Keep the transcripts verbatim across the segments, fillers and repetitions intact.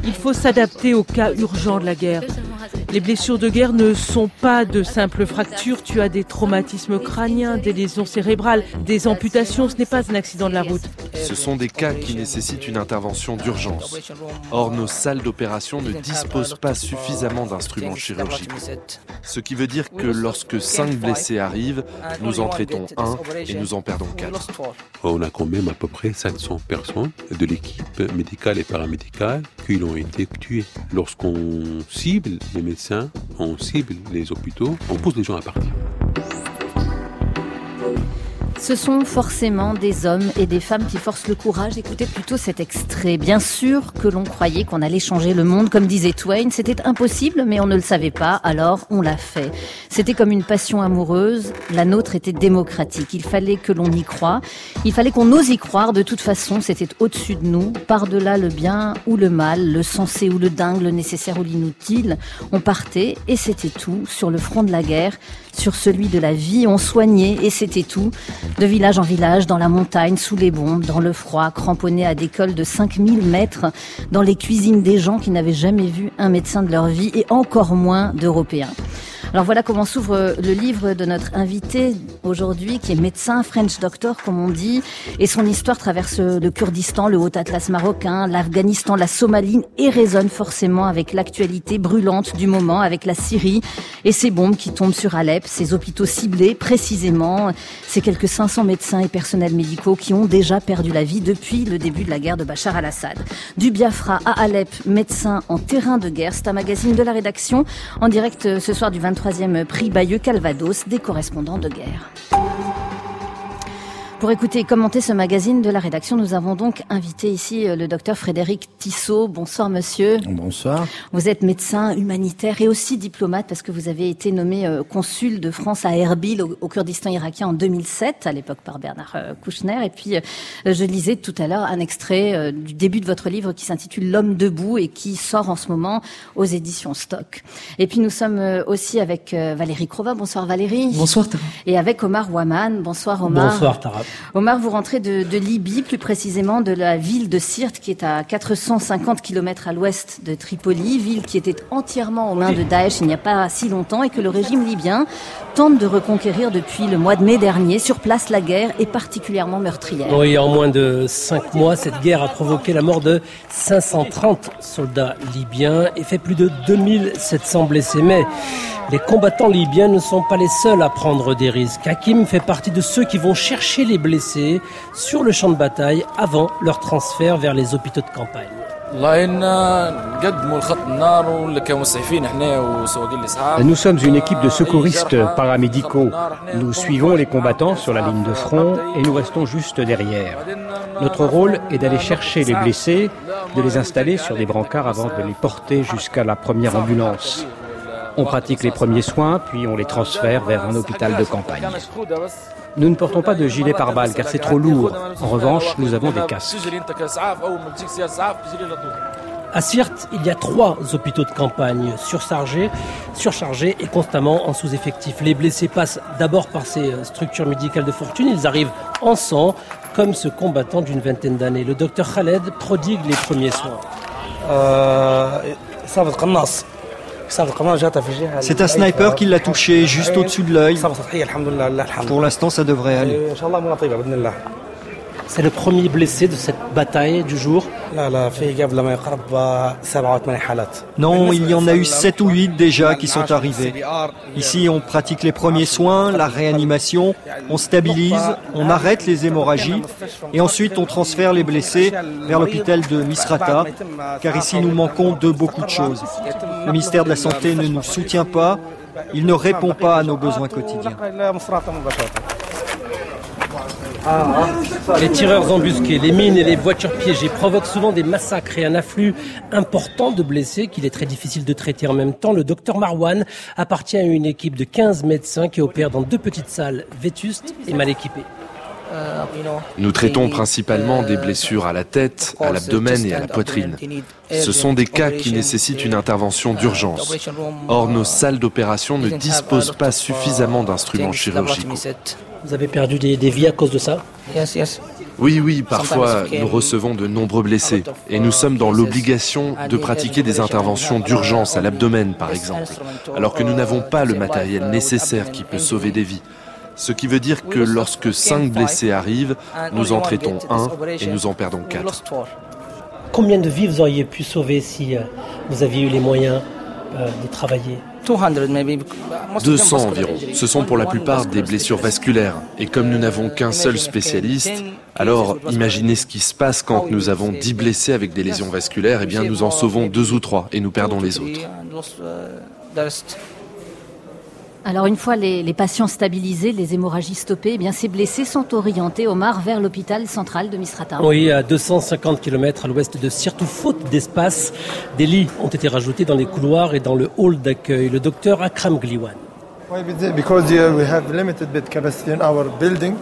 Il faut s'adapter aux cas urgents de la guerre. Les blessures de guerre ne sont pas de simples fractures. Tu as des traumatismes crâniens, des lésions cérébrales, des amputations. Ce n'est pas un accident de la route. Ce sont des cas qui nécessitent une intervention d'urgence. Or, nos salles d'opération ne disposent pas suffisamment d'instruments chirurgicaux. Ce qui veut dire que lorsque cinq blessés arrivent, nous en traitons un et nous en perdons quatre. On a quand même à peu près cinq cents personnes de l'équipe médicale et paramédicale qui ont été tuées. Lorsqu'on cible les médecins, on cible les hôpitaux, on pousse les gens à partir. Ce sont forcément des hommes et des femmes qui forcent le courage. Écoutez plutôt cet extrait. Bien sûr que l'on croyait qu'on allait changer le monde, comme disait Twain. C'était impossible, mais on ne le savait pas, alors on l'a fait. C'était comme une passion amoureuse. La nôtre était démocratique. Il fallait que l'on y croie. Il fallait qu'on ose y croire. De toute façon, c'était au-dessus de nous. Par-delà le bien ou le mal, le sensé ou le dingue, le nécessaire ou l'inutile. On partait et c'était tout. Sur le front de la guerre, sur celui de la vie, on soignait et c'était tout. De village en village, dans la montagne, sous les bombes, dans le froid, cramponnés à des cols de cinq mille mètres, dans les cuisines des gens qui n'avaient jamais vu un médecin de leur vie et encore moins d'Européens. Alors voilà comment s'ouvre le livre de notre invité aujourd'hui, qui est médecin, French doctor comme on dit, et son histoire traverse le Kurdistan, le Haut-Atlas marocain, l'Afghanistan, la Somalie, et résonne forcément avec l'actualité brûlante du moment, avec la Syrie et ces bombes qui tombent sur Alep, ces hôpitaux ciblés précisément, ces quelques cinq cents médecins et personnels médicaux qui ont déjà perdu la vie depuis le début de la guerre de Bachar al-Assad. Du Biafra à Alep, médecin en terrain de guerre, c'est un magazine de la rédaction, en direct ce soir du vingt-troisième prix Bayeux-Calvados des correspondants de guerre. Pour écouter et commenter ce magazine de la rédaction, nous avons donc invité ici le docteur Frédéric Tissot. Bonsoir monsieur. Bonsoir. Vous êtes médecin humanitaire et aussi diplomate parce que vous avez été nommé consul de France à Erbil au, au Kurdistan irakien en deux mille sept, à l'époque par Bernard Kouchner. Et puis je lisais tout à l'heure un extrait du début de votre livre qui s'intitule L'homme debout et qui sort en ce moment aux éditions Stock. Et puis nous sommes aussi avec Valérie Crova. Bonsoir Valérie. Bonsoir Tara. Et avec Omar Ouaman. Bonsoir Omar. Bonsoir Tara. Omar, vous rentrez de, de Libye, plus précisément de la ville de Sirte, qui est à quatre cent cinquante kilomètres à l'ouest de Tripoli, ville qui était entièrement aux mains de Daesh il n'y a pas si longtemps et que le régime libyen tente de reconquérir depuis le mois de mai dernier. Sur place, la guerre est particulièrement meurtrière. Oui, en moins de cinq mois, cette guerre a provoqué la mort de cinq cent trente soldats libyens et fait plus de deux mille sept cents blessés. Mais les combattants libyens ne sont pas les seuls à prendre des risques. Hakim fait partie de ceux qui vont chercher les blessés sur le champ de bataille avant leur transfert vers les hôpitaux de campagne. Nous sommes une équipe de secouristes paramédicaux. Nous suivons les combattants sur la ligne de front et nous restons juste derrière. Notre rôle est d'aller chercher les blessés, de les installer sur des brancards avant de les porter jusqu'à la première ambulance. On pratique les premiers soins, puis on les transfère vers un hôpital de campagne. Nous ne portons pas de gilet pare-balles car c'est trop lourd. En revanche, nous avons des casques. À Sirte, il y a trois hôpitaux de campagne surchargés, surchargés et constamment en sous-effectif. Les blessés passent d'abord par ces structures médicales de fortune. Ils arrivent en sang, comme ce combattant d'une vingtaine d'années. Le docteur Khaled prodigue les premiers soins. Euh, C'est un sniper qui l'a touché juste au-dessus de l'œil. Pour l'instant, ça devrait aller. C'est le premier blessé de cette bataille du jour. Non, il y en a eu sept ou huit déjà qui sont arrivés. Ici, on pratique les premiers soins, la réanimation, on stabilise, on arrête les hémorragies et ensuite on transfère les blessés vers l'hôpital de Misrata, car ici nous manquons de beaucoup de choses. Le ministère de la Santé ne nous soutient pas, il ne répond pas à nos besoins quotidiens. Les tireurs embusqués, les mines et les voitures piégées provoquent souvent des massacres et un afflux important de blessés qu'il est très difficile de traiter en même temps. Le docteur Marwan appartient à une équipe de quinze médecins qui opèrent dans deux petites salles vétustes et mal équipées. Nous traitons principalement des blessures à la tête, à l'abdomen et à la poitrine. Ce sont des cas qui nécessitent une intervention d'urgence. Or, nos salles d'opération ne disposent pas suffisamment d'instruments chirurgicaux. Vous avez perdu des, des vies à cause de ça? Oui, oui, parfois nous recevons de nombreux blessés et nous sommes dans l'obligation de pratiquer des interventions d'urgence à l'abdomen, par exemple, alors que nous n'avons pas le matériel nécessaire qui peut sauver des vies. Ce qui veut dire que lorsque cinq blessés arrivent, nous en traitons un et nous en perdons quatre. Combien de vies vous auriez pu sauver si euh, vous aviez eu les moyens euh, de travailler? deux cents environ. Ce sont pour la plupart des blessures vasculaires. Et comme nous n'avons qu'un seul spécialiste, alors imaginez ce qui se passe quand nous avons dix blessés avec des lésions vasculaires, eh bien nous en sauvons deux ou trois et nous perdons les autres. Alors une fois les, les patients stabilisés, les hémorragies stoppées, eh bien ces blessés sont orientés, Omar, vers l'hôpital central de Misrata. Oui, à deux cent cinquante kilomètres à l'ouest de Sirte, faute d'espace, des lits ont été rajoutés dans les couloirs et dans le hall d'accueil. Le docteur Akram Gliwan. Because we have limited bed capacity in our building.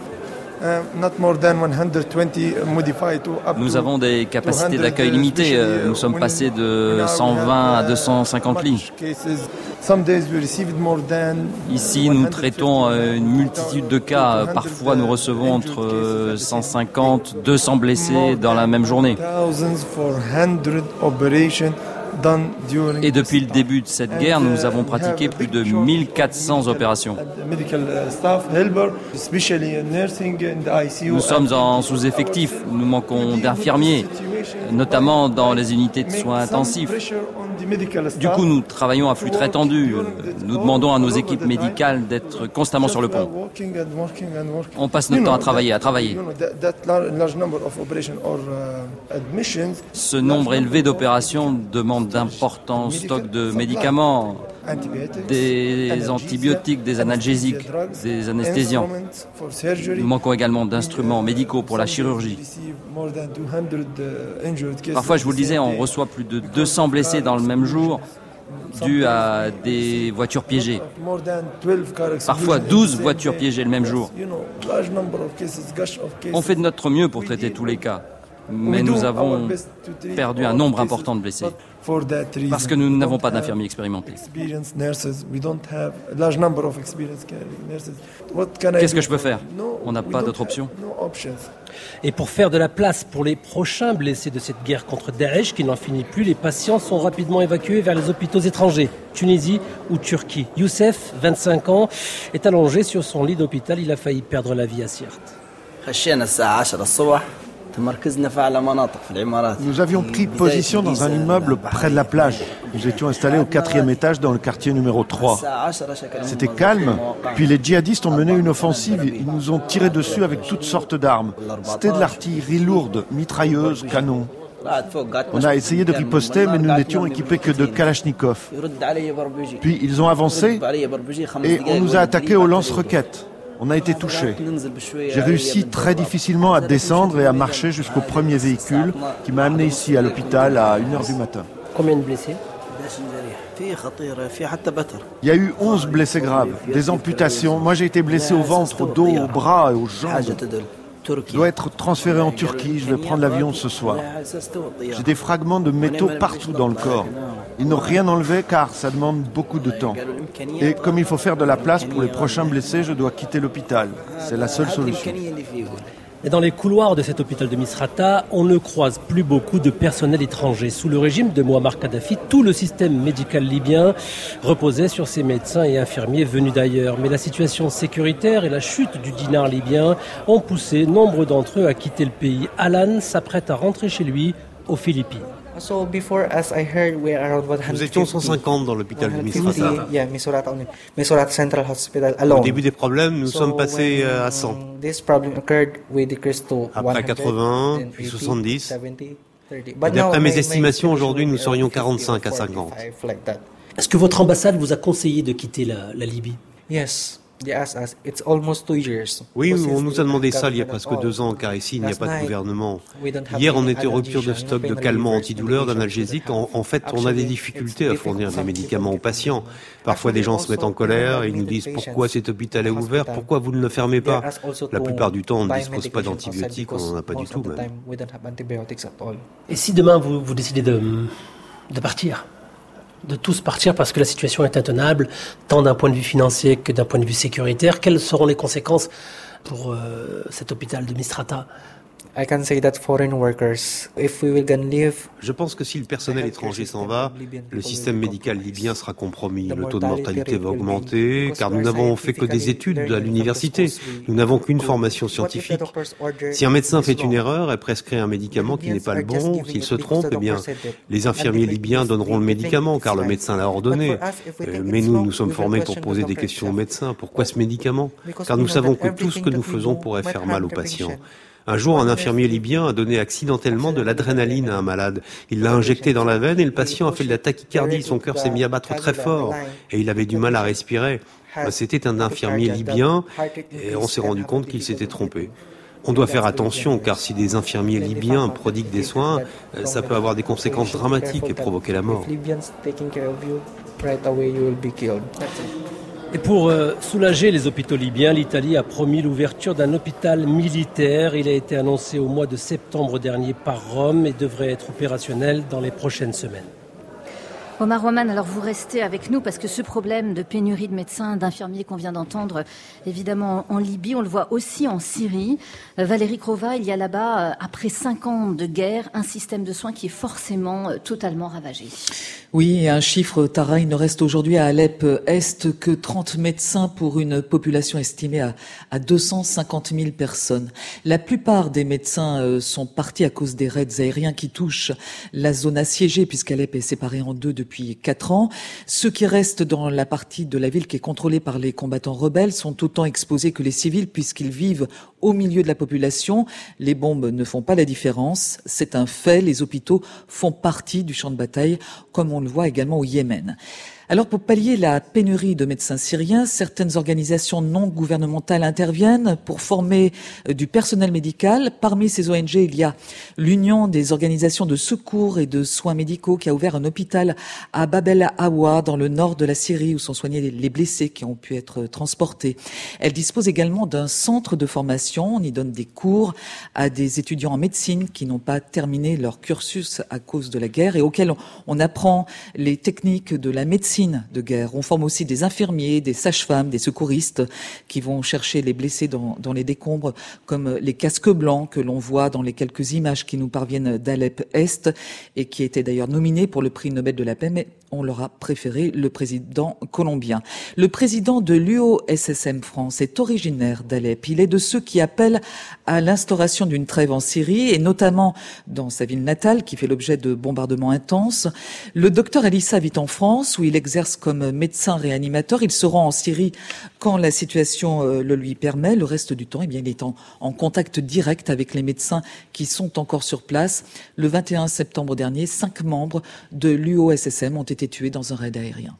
Nous avons des capacités d'accueil limitées. Nous sommes passés de cent vingt à deux cent cinquante lits. Ici, nous traitons une multitude de cas. Parfois, nous recevons entre cent cinquante et deux cents blessés dans la même journée. Et depuis le début de cette guerre, nous avons pratiqué plus de mille quatre cents opérations. Nous sommes en sous-effectif, nous manquons d'infirmiers, notamment dans les unités de soins intensifs. Du coup, nous travaillons à flux très tendu. Nous demandons à nos équipes médicales d'être constamment sur le pont. On passe notre temps à travailler, à travailler. Ce nombre élevé d'opérations demande d'importants stocks de médicaments, des antibiotiques, des analgésiques, des anesthésiants. Nous manquons également d'instruments médicaux pour la chirurgie. Parfois, je vous le disais, on reçoit plus de deux cents blessés dans le même jour dû à des voitures piégées. Parfois douze voitures piégées le même jour. On fait de notre mieux pour traiter tous les cas, mais nous avons perdu un nombre important de blessés parce que nous n'avons pas d'infirmiers expérimentés. Qu'est-ce que je peux faire? On n'a pas d'autre option. Et pour faire de la place pour les prochains blessés de cette guerre contre Daesh qui n'en finit plus, les patients sont rapidement évacués vers les hôpitaux étrangers, Tunisie ou Turquie. Youssef, vingt-cinq ans, est allongé sur son lit d'hôpital. Il a failli perdre la vie à Sirte. Nous avions pris position dans un immeuble près de la plage. Nous étions installés au quatrième étage dans le quartier numéro trois. C'était calme, puis les djihadistes ont mené une offensive. Ils nous ont tiré dessus avec toutes sortes d'armes. C'était de l'artillerie lourde, mitrailleuses, canons. On a essayé de riposter, mais nous n'étions équipés que de Kalachnikov. Puis ils ont avancé et on nous a attaqués aux lance-roquettes. On a été touchés. J'ai réussi très difficilement à descendre et à marcher jusqu'au premier véhicule qui m'a amené ici à l'hôpital à une heure du matin. Combien de blessés? Il y a eu onze blessés graves, des amputations. Moi j'ai été blessé au ventre, au dos, aux bras et aux jambes. Je dois être transféré en Turquie, je vais prendre l'avion ce soir. J'ai des fragments de métaux partout dans le corps. Ils n'ont rien enlevé car ça demande beaucoup de temps. Et comme il faut faire de la place pour les prochains blessés, je dois quitter l'hôpital. C'est la seule solution. Et dans les couloirs de cet hôpital de Misrata, on ne croise plus beaucoup de personnel étranger. Sous le régime de Mouammar Kadhafi, tout le système médical libyen reposait sur ces médecins et infirmiers venus d'ailleurs. Mais la situation sécuritaire et la chute du dinar libyen ont poussé nombre d'entre eux à quitter le pays. Alan s'apprête à rentrer chez lui aux Philippines. Nous étions cent cinquante dans l'hôpital de Misrata. Au début des problèmes, nous sommes passés à cent. Après quatre-vingts, puis soixante-dix. Et d'après mes estimations, aujourd'hui, nous serions quarante-cinq à cinquante. Est-ce que votre ambassade vous a conseillé de quitter la, la Libye? Oui, on nous a demandé ça il y a presque deux ans, car ici, il n'y a pas de gouvernement. Hier, on était en rupture de stock de calmants antidouleurs, d'analgésiques. En, en fait, on a des difficultés à fournir des médicaments aux patients. Parfois, des gens se mettent en colère et ils nous disent « Pourquoi cet hôpital est ouvert ? Pourquoi vous ne le fermez pas ?» La plupart du temps, on ne dispose pas d'antibiotiques, on n'en a pas du tout même. Et si demain, vous, vous décidez de, de partir ? De tous partir parce que la situation est intenable, tant d'un point de vue financier que d'un point de vue sécuritaire. Quelles seront les conséquences pour euh, cet hôpital de Misrata ? Je pense que si le personnel étranger s'en va, le système médical libyen sera compromis. Le taux de mortalité va augmenter, car nous n'avons fait que des études à l'université. Nous n'avons qu'une formation scientifique. Si un médecin fait une erreur et prescrit un médicament qui n'est pas le bon, s'il se trompe, eh bien, les infirmiers libyens donneront le médicament, car le médecin l'a ordonné. Mais nous, nous sommes formés pour poser des questions aux médecins. Pourquoi ce médicament ? Car nous savons que tout ce que nous faisons pourrait faire mal aux patients. Un jour, un infirmier libyen a donné accidentellement de l'adrénaline à un malade. Il l'a injecté dans la veine et le patient a fait de la tachycardie. Son cœur s'est mis à battre très fort et il avait du mal à respirer. C'était un infirmier libyen et on s'est rendu compte qu'il s'était trompé. On doit faire attention car si des infirmiers libyens prodiguent des soins, ça peut avoir des conséquences dramatiques et provoquer la mort. Et pour euh, soulager les hôpitaux libyens, l'Italie a promis l'ouverture d'un hôpital militaire. Il a été annoncé au mois de septembre dernier par Rome et devrait être opérationnel dans les prochaines semaines. Omar Roman, alors vous restez avec nous parce que ce problème de pénurie de médecins, d'infirmiers qu'on vient d'entendre, évidemment en Libye, on le voit aussi en Syrie. Euh, Valérie Crova, il y a là-bas, euh, après cinq ans de guerre, un système de soins qui est forcément euh, totalement ravagé. Oui, et un chiffre, Tara, il ne reste aujourd'hui à Alep-Est que trente médecins pour une population estimée à, à deux cent cinquante mille personnes. La plupart des médecins euh, sont partis à cause des raids aériens qui touchent la zone assiégée puisqu'Alep est séparée en deux depuis quatre ans. Ceux qui restent dans la partie de la ville qui est contrôlée par les combattants rebelles sont autant exposés que les civils puisqu'ils vivent au milieu de la population. Les bombes ne font pas la différence. C'est un fait. Les hôpitaux font partie du champ de bataille, comme on le voit également au Yémen. Alors, pour pallier la pénurie de médecins syriens, certaines organisations non gouvernementales interviennent pour former du personnel médical. Parmi ces O N G, il y a l'Union des organisations de secours et de soins médicaux qui a ouvert un hôpital à Bab el-Awa, dans le nord de la Syrie, où sont soignés les blessés qui ont pu être transportés. Elle dispose également d'un centre de formation. On y donne des cours à des étudiants en médecine qui n'ont pas terminé leur cursus à cause de la guerre et auxquels on apprend les techniques de la médecine de guerre. On forme aussi des infirmiers, des sages-femmes, des secouristes qui vont chercher les blessés dans, dans les décombres, comme les casques blancs que l'on voit dans les quelques images qui nous parviennent d'Alep-Est et qui étaient d'ailleurs nominés pour le prix Nobel de la paix, mais on leur a préféré le président colombien. Le président de l'U O S S M France est originaire d'Alep. Il est de ceux qui appellent à l'instauration d'une trêve en Syrie et notamment dans sa ville natale qui fait l'objet de bombardements intenses. Le docteur Alissa vit en France où il exerce comme médecin réanimateur. Il se rend en Syrie quand la situation le lui permet. Le reste du temps, eh bien, il est en, en contact direct avec les médecins qui sont encore sur place. Le vingt et un septembre dernier, cinq membres de l'U O S S M ont été tués dans un raid aérien.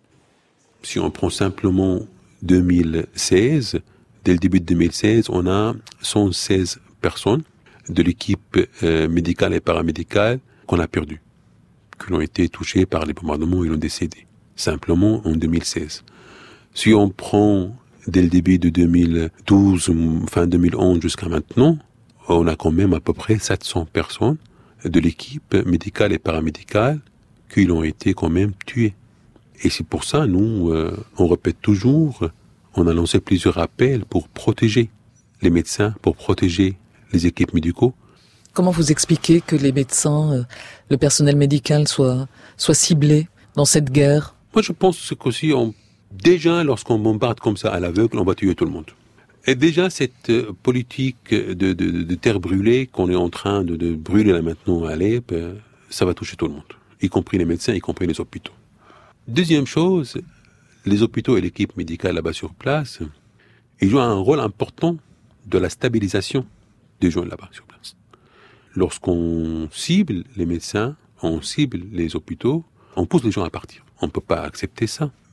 Si on prend simplement deux mille seize, dès le début de deux mille seize, on a cent seize personnes de l'équipe euh, médicale et paramédicale qu'on a perdues, qui ont été touchées par les bombardements et ont décédé, simplement en deux mille seize. Si on prend dès le début de deux mille douze, fin deux mille onze jusqu'à maintenant, on a quand même à peu près sept cents personnes de l'équipe médicale et paramédicale qui ont été quand même tués. Et c'est pour ça, nous, euh, on répète toujours, on a lancé plusieurs appels pour protéger les médecins, pour protéger les équipes médicaux. Comment vous expliquez que les médecins, euh, le personnel médical soient, soient ciblés dans cette guerre? Moi, je pense qu'aussi, on, déjà, lorsqu'on bombarde comme ça à l'aveugle, on va tuer tout le monde. Et déjà, cette euh, politique de, de, de terre brûlée qu'on est en train de, de brûler là maintenant à Alep, euh, ça va toucher tout le monde, y compris les médecins, y compris les hôpitaux. Deuxième chose, les hôpitaux et l'équipe médicale là-bas sur place, ils jouent un rôle important de la stabilisation des gens là-bas sur place. Lorsqu'on cible les médecins, on cible les hôpitaux, on pousse les gens à partir. On ne peut pas accepter ça.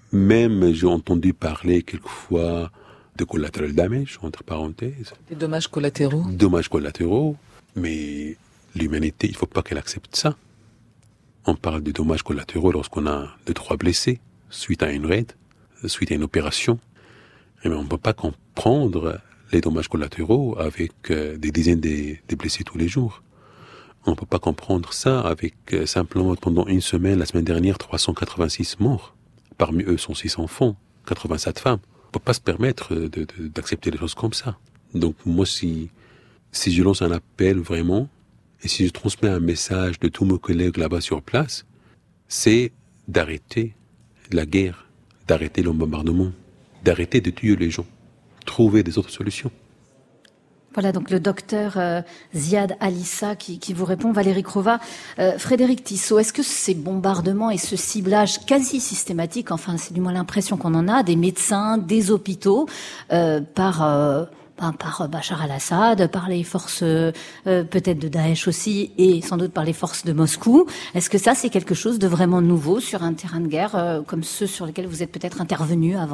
Même j'ai entendu parler quelquefois de collateral damage, entre parenthèses. Des dommages collatéraux. Dommages collatéraux, mais l'humanité, il ne faut pas qu'elle accepte ça. On parle de dommages collatéraux lorsqu'on a deux, trois blessés suite à une raid, suite à une opération. Mais on ne peut pas comprendre les dommages collatéraux avec euh, des dizaines de, de blessés tous les jours. On ne peut pas comprendre ça avec euh, simplement pendant une semaine, la semaine dernière, trois cent quatre-vingt-six morts. Parmi eux sont six enfants, quatre-vingt-sept femmes. On ne peut pas se permettre de, de, d'accepter des choses comme ça. Donc moi, si, si je lance un appel vraiment, et si je transmets un message de tous mes collègues là-bas sur place, c'est d'arrêter la guerre, d'arrêter le bombardement, d'arrêter de tuer les gens, trouver des autres solutions. Voilà donc le docteur euh, Ziad Alissa qui, qui vous répond, Valérie Crova. Euh, Frédéric Tissot, est-ce que ces bombardements et ce ciblage quasi systématique, enfin c'est du moins l'impression qu'on en a, des médecins, des hôpitaux, euh, par... Euh, par Bachar al-Assad, par les forces euh, peut-être de Daesh aussi, et sans doute par les forces de Moscou. Est-ce que ça, c'est quelque chose de vraiment nouveau sur un terrain de guerre euh, comme ceux sur lesquels vous êtes peut-être intervenu avant ?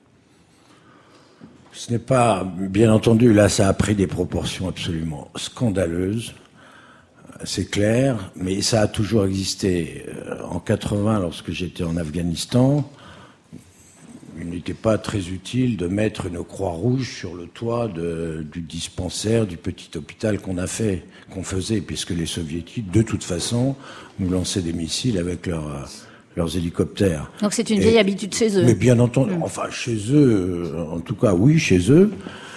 Ce n'est pas, bien entendu, là, ça a pris des proportions absolument scandaleuses, c'est clair, mais ça a toujours existé. En quatre-vingts, lorsque j'étais en Afghanistan, il n'était pas très utile de mettre une croix rouge sur le toit de, du dispensaire, du petit hôpital qu'on a fait, qu'on faisait, puisque les soviétiques, de toute façon, nous lançaient des missiles avec leurs, leurs hélicoptères. Donc c'est une vieille Et, habitude chez eux. Mais bien entendu, mmh. enfin chez eux, en tout cas oui, chez eux,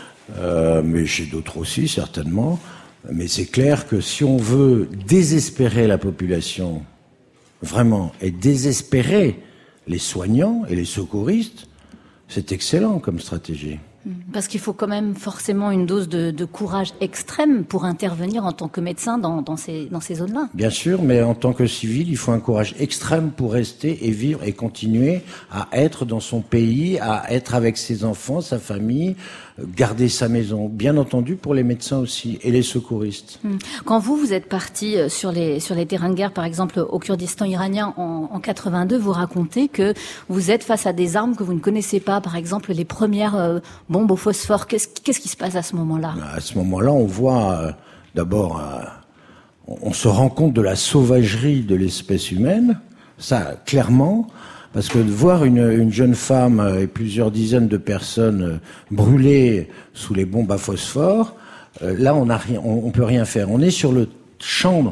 euh, mais chez d'autres aussi certainement. Mais c'est clair que si on veut désespérer la population, vraiment, et désespérer les soignants et les secouristes, c'est excellent comme stratégie. Parce qu'il faut quand même forcément une dose de, de courage extrême pour intervenir en tant que médecin dans, dans ces, dans ces zones-là. Bien sûr, mais en tant que civil, il faut un courage extrême pour rester et vivre et continuer à être dans son pays, à être avec ses enfants, sa famille, garder sa maison. Bien entendu pour les médecins aussi et les secouristes. Quand vous, vous êtes parti sur les, sur les terrains de guerre, par exemple au Kurdistan iranien en, en quatre-vingt-deux, vous racontez que vous êtes face à des armes que vous ne connaissez pas, par exemple les premières euh, bombes au phosphore. Qu'est-ce, qu'est-ce qui se passe à ce moment-là ? À ce moment-là, on voit euh, d'abord, euh, on se rend compte de la sauvagerie de l'espèce humaine, ça clairement. Parce que de voir une, une jeune femme et plusieurs dizaines de personnes brûlées sous les bombes à phosphore, euh, là on a rien, on, on peut rien faire. On est sur le champ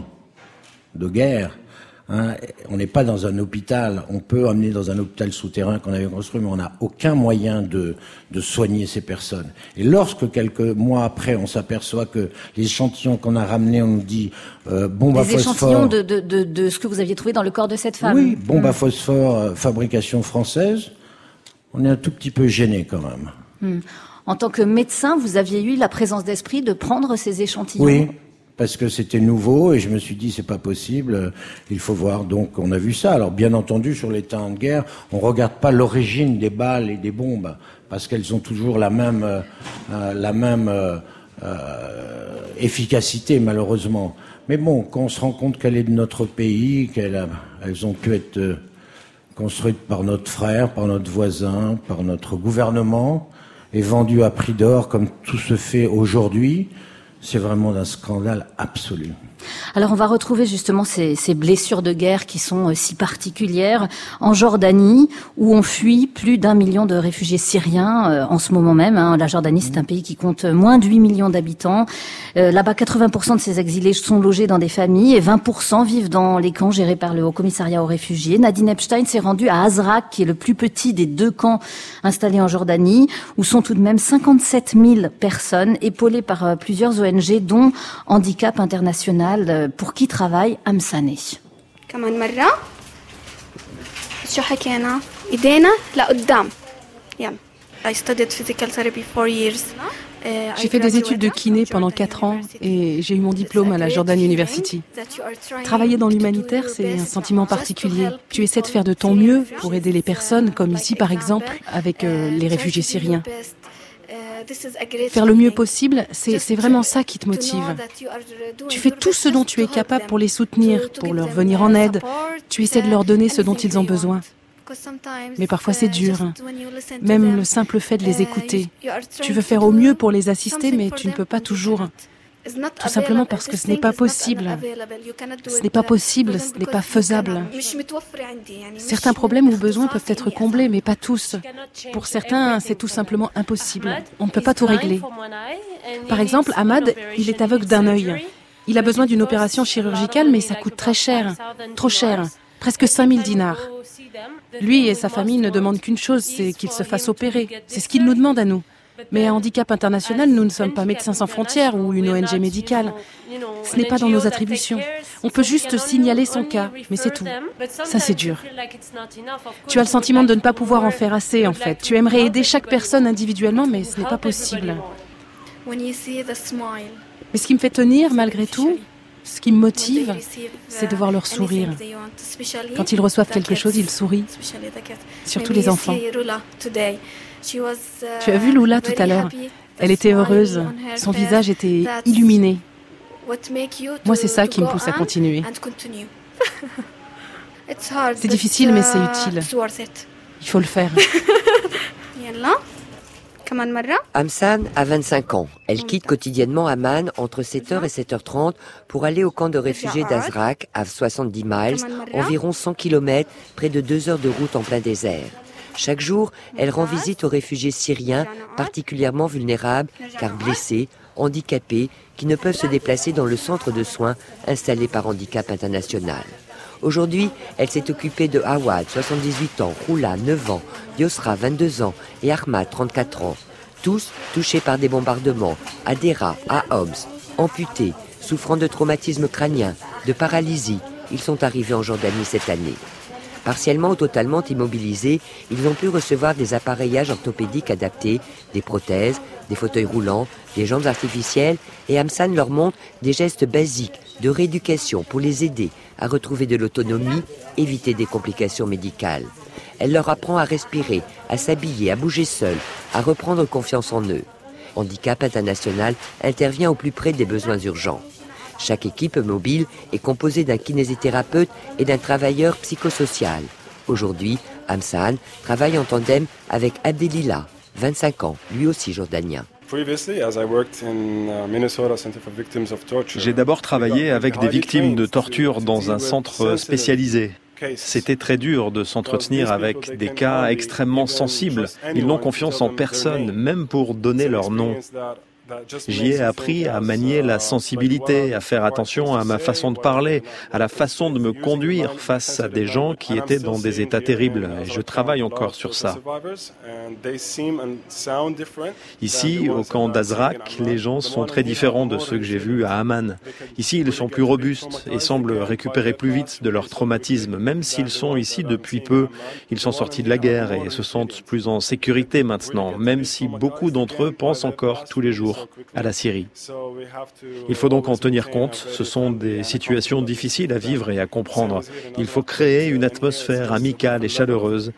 de guerre. Hein, on n'est pas dans un hôpital. On peut amener dans un hôpital souterrain qu'on avait construit, mais on n'a aucun moyen de, de soigner ces personnes. Et lorsque quelques mois après, on s'aperçoit que les échantillons qu'on a ramenés, on nous dit euh, bombe à phosphore. Des échantillons de, de, de, de ce que vous aviez trouvé dans le corps de cette femme. Oui, bombe mmh. à phosphore, euh, fabrication française. On est un tout petit peu gêné quand même. Mmh. En tant que médecin, vous aviez eu la présence d'esprit de prendre ces échantillons. Oui. Parce que c'était nouveau et je me suis dit c'est pas possible, il faut voir. Donc on a vu ça. Alors bien entendu sur les terrains de guerre, on regarde pas l'origine des balles et des bombes parce qu'elles ont toujours la même euh, la même euh, euh, efficacité malheureusement. Mais bon, quand on se rend compte qu'elle est de notre pays, qu'elles a, elles ont pu être euh, construites par notre frère, par notre voisin, par notre gouvernement et vendues à prix d'or comme tout se fait aujourd'hui. C'est vraiment un scandale absolu. Alors on va retrouver justement ces, ces blessures de guerre qui sont euh, si particulières en Jordanie où on fuit plus d'un million de réfugiés syriens euh, en ce moment même. Hein. La Jordanie c'est un pays qui compte moins de huit millions d'habitants. Euh, là-bas quatre-vingts pour cent de ces exilés sont logés dans des familles et vingt pour cent vivent dans les camps gérés par le Haut Commissariat aux réfugiés. Nadine Epstein s'est rendue à Azraq qui est le plus petit des deux camps installés en Jordanie où sont tout de même cinquante-sept mille personnes épaulées par euh, plusieurs O N G dont Handicap International pour qui travaille Amsane. كمان مرة شو حكينا إيدينا لقدام يلا I studied physical therapy four years. J'ai fait des études de kiné pendant quatre ans et j'ai eu mon diplôme à la Jordan University. Travailler dans l'humanitaire, c'est un sentiment particulier. Tu essaies de faire de ton mieux pour aider les personnes, comme ici par exemple, avec euh, les réfugiés syriens. Faire le mieux possible, c'est, c'est vraiment ça qui te motive. Tu fais tout ce dont tu es capable pour les soutenir, pour leur venir en aide. Tu essaies de leur donner ce dont ils ont besoin. Mais parfois c'est dur. Même le simple fait de les écouter. Tu veux faire au mieux pour les assister, mais tu ne peux pas toujours. Tout simplement parce que ce n'est pas possible. Ce n'est pas possible, ce n'est pas faisable. Certains problèmes ou besoins peuvent être comblés, mais pas tous. Pour certains, c'est tout simplement impossible. On ne peut pas tout régler. Par exemple, Ahmad, il est aveugle d'un œil. Il a besoin d'une opération chirurgicale, mais ça coûte très cher, trop cher, presque cinq mille dinars. Lui et sa famille ne demandent qu'une chose, c'est qu'il se fasse opérer. C'est ce qu'ils nous demandent à nous. Mais à Handicap International, nous ne sommes pas Médecins sans frontières ou une O N G médicale. Ce n'est pas dans nos attributions. On peut juste signaler son cas, mais c'est tout. Ça, c'est dur. Tu as le sentiment de ne pas pouvoir en faire assez, en fait. Tu aimerais aider chaque personne individuellement, mais ce n'est pas possible. Mais ce qui me fait tenir, malgré tout, ce qui me motive, c'est de voir leur sourire. Quand ils reçoivent quelque chose, ils sourient. Surtout les enfants. Tu as vu Lula tout à l'heure. Elle était heureuse. Son visage était illuminé. Moi, c'est ça qui me pousse à continuer. C'est difficile, mais c'est utile. Il faut le faire. Amsan a vingt-cinq ans. Elle quitte quotidiennement Amman entre sept heures et sept heures trente pour aller au camp de réfugiés d'Azraq à soixante-dix miles, environ cent kilomètres, près de deux heures de route en plein désert. Chaque jour, elle rend visite aux réfugiés syriens particulièrement vulnérables car blessés, handicapés, qui ne peuvent se déplacer dans le centre de soins installé par Handicap International. Aujourd'hui, elle s'est occupée de Awad, soixante-dix-huit ans, Roula, neuf ans, Yosra, vingt-deux ans et Ahmad, trente-quatre ans. Tous touchés par des bombardements, à Dera, à Homs, amputés, souffrant de traumatisme crânien, de paralysie. Ils sont arrivés en Jordanie cette année. Partiellement ou totalement immobilisés, ils ont pu recevoir des appareillages orthopédiques adaptés, des prothèses, des fauteuils roulants, des jambes artificielles, et Amsan leur montre des gestes basiques de rééducation pour les aider à retrouver de l'autonomie, éviter des complications médicales. Elle leur apprend à respirer, à s'habiller, à bouger seuls, à reprendre confiance en eux. Handicap International intervient au plus près des besoins urgents. Chaque équipe mobile est composée d'un kinésithérapeute et d'un travailleur psychosocial. Aujourd'hui, Amsan travaille en tandem avec Abdelila, vingt-cinq ans, lui aussi jordanien. J'ai d'abord travaillé avec des victimes de torture dans un centre spécialisé. C'était très dur de s'entretenir avec des cas extrêmement sensibles. Ils n'ont confiance en personne, même pour donner leur nom. J'y ai appris à manier la sensibilité, à faire attention à ma façon de parler, à la façon de me conduire face à des gens qui étaient dans des états terribles. Et je travaille encore sur ça. Ici, au camp d'Azraq, les gens sont très différents de ceux que j'ai vus à Amman. Ici, ils sont plus robustes et semblent récupérer plus vite de leur traumatisme, même s'ils sont ici depuis peu. Ils sont sortis de la guerre et se sentent plus en sécurité maintenant, même si beaucoup d'entre eux pensent encore tous les jours à la Syrie. Il faut donc en tenir compte. Ce sont des situations difficiles à vivre et à comprendre. Il faut créer une atmosphère amicale et chaleureuse.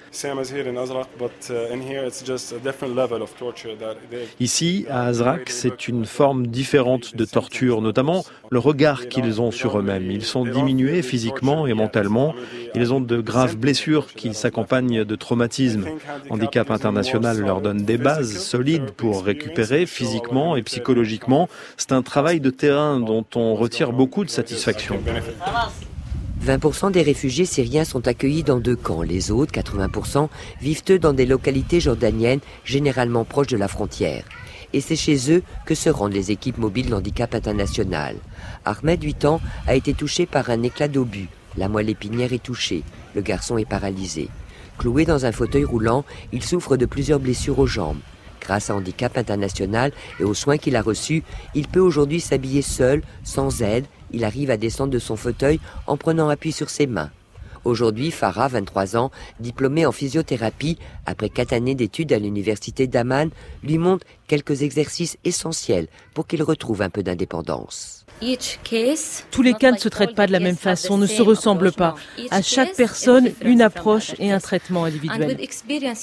Ici, à Azraq, c'est une forme différente de torture, notamment le regard qu'ils ont sur eux-mêmes. Ils sont diminués physiquement et mentalement. Ils ont de graves blessures qui s'accompagnent de traumatismes. Handicap International leur donne des bases solides pour récupérer physiquement et psychologiquement. C'est un travail de terrain dont on retire beaucoup de satisfaction. vingt pour cent des réfugiés syriens sont accueillis dans deux camps. Les autres, quatre-vingts pour cent, vivent eux dans des localités jordaniennes, généralement proches de la frontière. Et c'est chez eux que se rendent les équipes mobiles d'Handicap International. Ahmed, huit ans, a été touché par un éclat d'obus. La moelle épinière est touchée. Le garçon est paralysé. Cloué dans un fauteuil roulant, il souffre de plusieurs blessures aux jambes. Grâce à Handicap International et aux soins qu'il a reçus, il peut aujourd'hui s'habiller seul, sans aide. Il arrive à descendre de son fauteuil en prenant appui sur ses mains. Aujourd'hui, Farah, vingt-trois ans, diplômée en physiothérapie, après quatre années d'études à l'université d'Amman, lui montre quelques exercices essentiels pour qu'il retrouve un peu d'indépendance. Tous les cas ne se traitent pas de la même façon, ne se ressemblent pas. À chaque personne, une approche et un traitement individuel.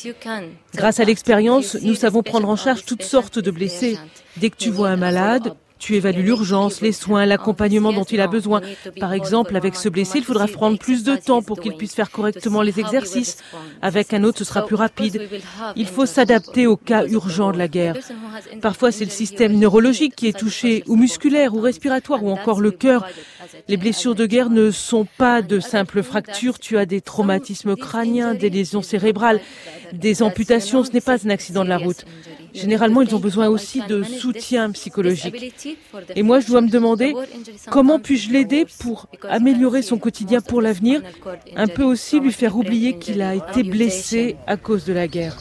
Grâce à l'expérience, nous savons prendre en charge toutes sortes de blessés. Dès que tu vois un malade, Tu évalues l'urgence, les soins, l'accompagnement dont il a besoin. Par exemple, avec ce blessé, il faudra prendre plus de temps pour qu'il puisse faire correctement les exercices. Avec un autre, ce sera plus rapide. Il faut s'adapter aux cas urgents de la guerre. Parfois, c'est le système neurologique qui est touché, ou musculaire, ou respiratoire, ou encore le cœur. Les blessures de guerre ne sont pas de simples fractures. Tu as des traumatismes crâniens, des lésions cérébrales, des amputations. Ce n'est pas un accident de la route. Généralement, ils ont besoin aussi de soutien psychologique. Et moi, je dois me demander comment puis-je l'aider pour améliorer son quotidien pour l'avenir, un peu aussi lui faire oublier qu'il a été blessé à cause de la guerre.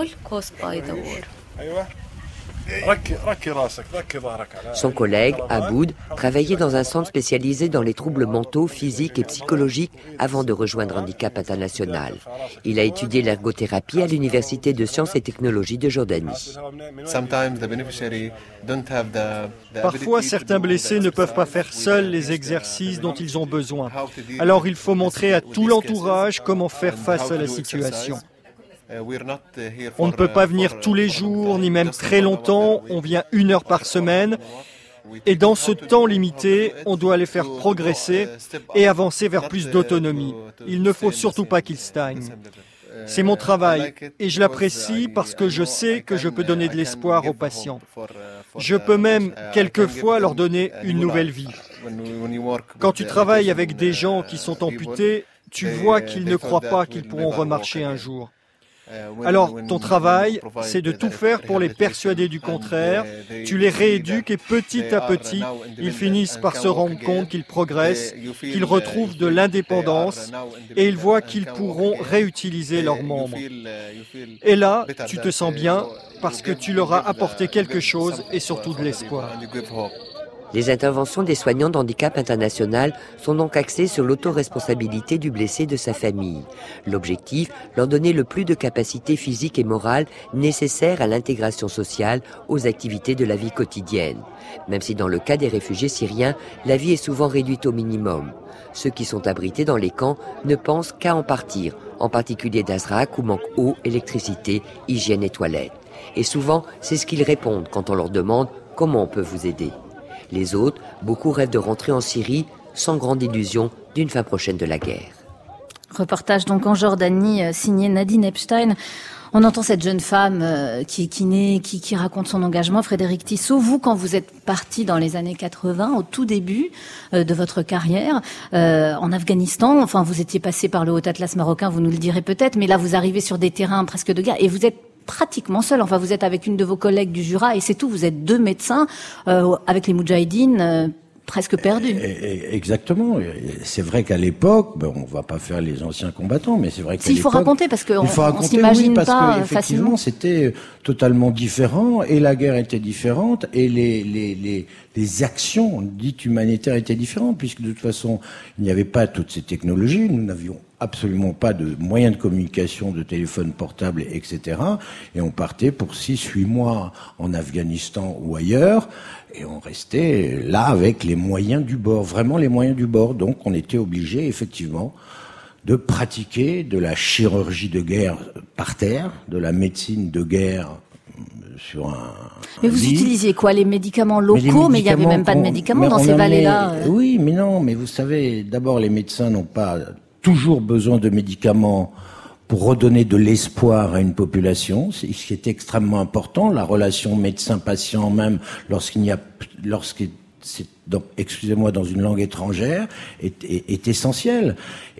Son collègue, Aboud, travaillait dans un centre spécialisé dans les troubles mentaux, physiques et psychologiques avant de rejoindre Handicap International. Il a étudié l'ergothérapie à l'Université de sciences et technologies de Jordanie. Parfois, certains blessés ne peuvent pas faire seuls les exercices dont ils ont besoin. Alors, il faut montrer à tout l'entourage comment faire face à la situation. On ne peut pas venir tous les jours, ni même très longtemps, on vient une heure par semaine. Et dans ce temps limité, on doit les faire progresser et avancer vers plus d'autonomie. Il ne faut surtout pas qu'ils stagnent. C'est mon travail et je l'apprécie parce que je sais que je peux donner de l'espoir aux patients. Je peux même, quelquefois, leur donner une nouvelle vie. Quand tu travailles avec des gens qui sont amputés, tu vois qu'ils ne croient pas qu'ils pourront remarcher un jour. Alors, ton travail, c'est de tout faire pour les persuader du contraire. Tu les rééduques et petit à petit, ils finissent par se rendre compte qu'ils progressent, qu'ils retrouvent de l'indépendance et ils voient qu'ils pourront réutiliser leurs membres. Et là, tu te sens bien parce que tu leur as apporté quelque chose et surtout de l'espoir. Les interventions des soignants d'Handicap International sont donc axées sur l'autoresponsabilité du blessé et de sa famille. L'objectif, leur donner le plus de capacités physiques et morales nécessaires à l'intégration sociale, aux activités de la vie quotidienne. Même si dans le cas des réfugiés syriens, la vie est souvent réduite au minimum. Ceux qui sont abrités dans les camps ne pensent qu'à en partir, en particulier d'Azraq où manque eau, électricité, hygiène et toilettes. Et souvent, c'est ce qu'ils répondent quand on leur demande comment on peut vous aider. Les autres, beaucoup rêvent de rentrer en Syrie sans grande illusion d'une fin prochaine de la guerre. Reportage donc en Jordanie, signé Nadine Epstein. On entend cette jeune femme euh, qui est kiné, qui, qui raconte son engagement. Frédéric Tissot, vous, quand vous êtes parti dans les années quatre-vingts, au tout début euh, de votre carrière, euh, en Afghanistan, enfin vous étiez passé par le Haut Atlas marocain, vous nous le direz peut-être, mais là vous arrivez sur des terrains presque de guerre et vous êtes pratiquement seul. Enfin, vous êtes avec une de vos collègues du Jura et c'est tout. Vous êtes deux médecins euh, avec les Moudjahidines euh, presque perdus. Exactement. C'est vrai qu'à l'époque, ben, on va pas faire les anciens combattants, mais c'est vrai qu'à si, il faut raconter parce qu'on on s'imagine oui, parce pas que, facilement. C'était totalement différent et la guerre était différente et les les les les actions dites humanitaires étaient différentes puisque de toute façon il n'y avait pas toutes ces technologies. Nous n'avions absolument pas de moyens de communication, de téléphone portable, et cetera. Et on partait pour six, huit mois en Afghanistan ou ailleurs, et on restait là avec les moyens du bord, vraiment les moyens du bord. Donc on était obligé, effectivement, de pratiquer de la chirurgie de guerre par terre, de la médecine de guerre sur un... Mais vous lit. utilisiez quoi? Les médicaments locaux, mais il n'y avait même pas de médicaments dans ces vallées-là. Euh... Oui, mais non, mais vous savez, d'abord les médecins n'ont pas toujours besoin de médicaments pour redonner de l'espoir à une population, ce qui est extrêmement important. La relation médecin-patient, même lorsqu'il n'y a, lorsque c'est, dans, excusez-moi, dans une langue étrangère, est, est, est essentielle.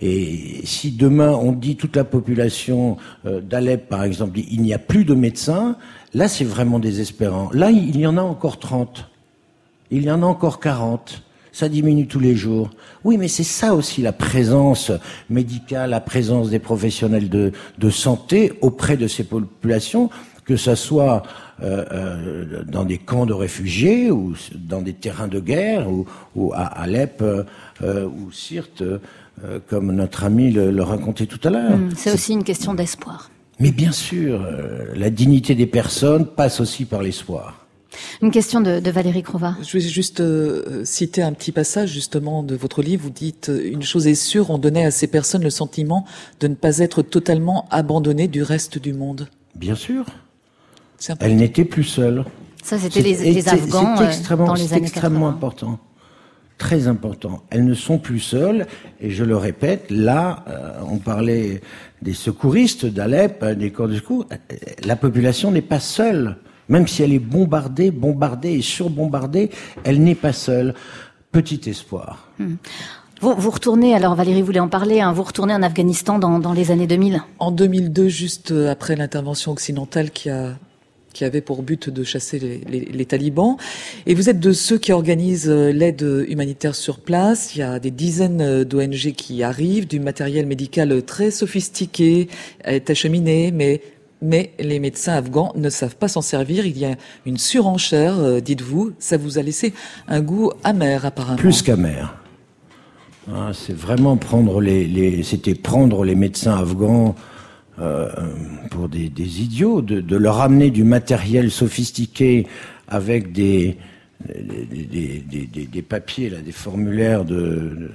Et si demain on dit toute la population euh, d'Alep, par exemple, il n'y a plus de médecins, là c'est vraiment désespérant. Là il y en a encore trente, il y en a encore quarante. Ça diminue tous les jours. Oui, mais c'est ça aussi la présence médicale, la présence des professionnels de, de santé auprès de ces populations, que ça soit euh, euh, dans des camps de réfugiés ou dans des terrains de guerre ou, ou à Alep euh, ou Sirte, euh, comme notre ami le, le racontait tout à l'heure. Mmh, c'est, c'est aussi une question d'espoir. Mais bien sûr, euh, la dignité des personnes passe aussi par l'espoir. Une question de, de Valérie Crova. Je vais juste euh, citer un petit passage justement de votre livre. Vous dites « Une chose est sûre, on donnait à ces personnes le sentiment de ne pas être totalement abandonnées du reste du monde. » Bien sûr. Elle n'était plus seule. Ça, c'était les, les Afghans c'est extrêmement, dans les c'est années extrêmement quatre-vingts. important. Très important. Elles ne sont plus seules, et je le répète, là, euh, on parlait des secouristes d'Alep, des corps de secours, la population n'est pas seule. Même si elle est bombardée, bombardée et surbombardée, elle n'est pas seule. Petit espoir. Hmm. Vous, vous retournez, alors Valérie voulait en parler, hein, vous retournez en Afghanistan dans, dans les années deux mille. En deux mille deux, juste après l'intervention occidentale qui a qui avait pour but de chasser les, les, les talibans. Et vous êtes de ceux qui organisent l'aide humanitaire sur place. Il y a des dizaines d'O N G qui arrivent, du matériel médical très sophistiqué est acheminé, mais mais les médecins afghans ne savent pas s'en servir. Il y a une surenchère, euh, dites-vous. Ça vous a laissé un goût amer, apparemment. Plus qu'amer. Ah, c'est vraiment prendre les, les, c'était prendre les médecins afghans euh, pour des, des idiots, de, de leur amener du matériel sophistiqué avec des, des, des, des, des, des papiers, là, des formulaires de, de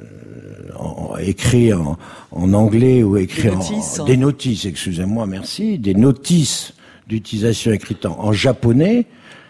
En, écrit en, en anglais ou écrit des notices, en, hein. des notices, excusez-moi, merci, des notices d'utilisation écrites en, en japonais.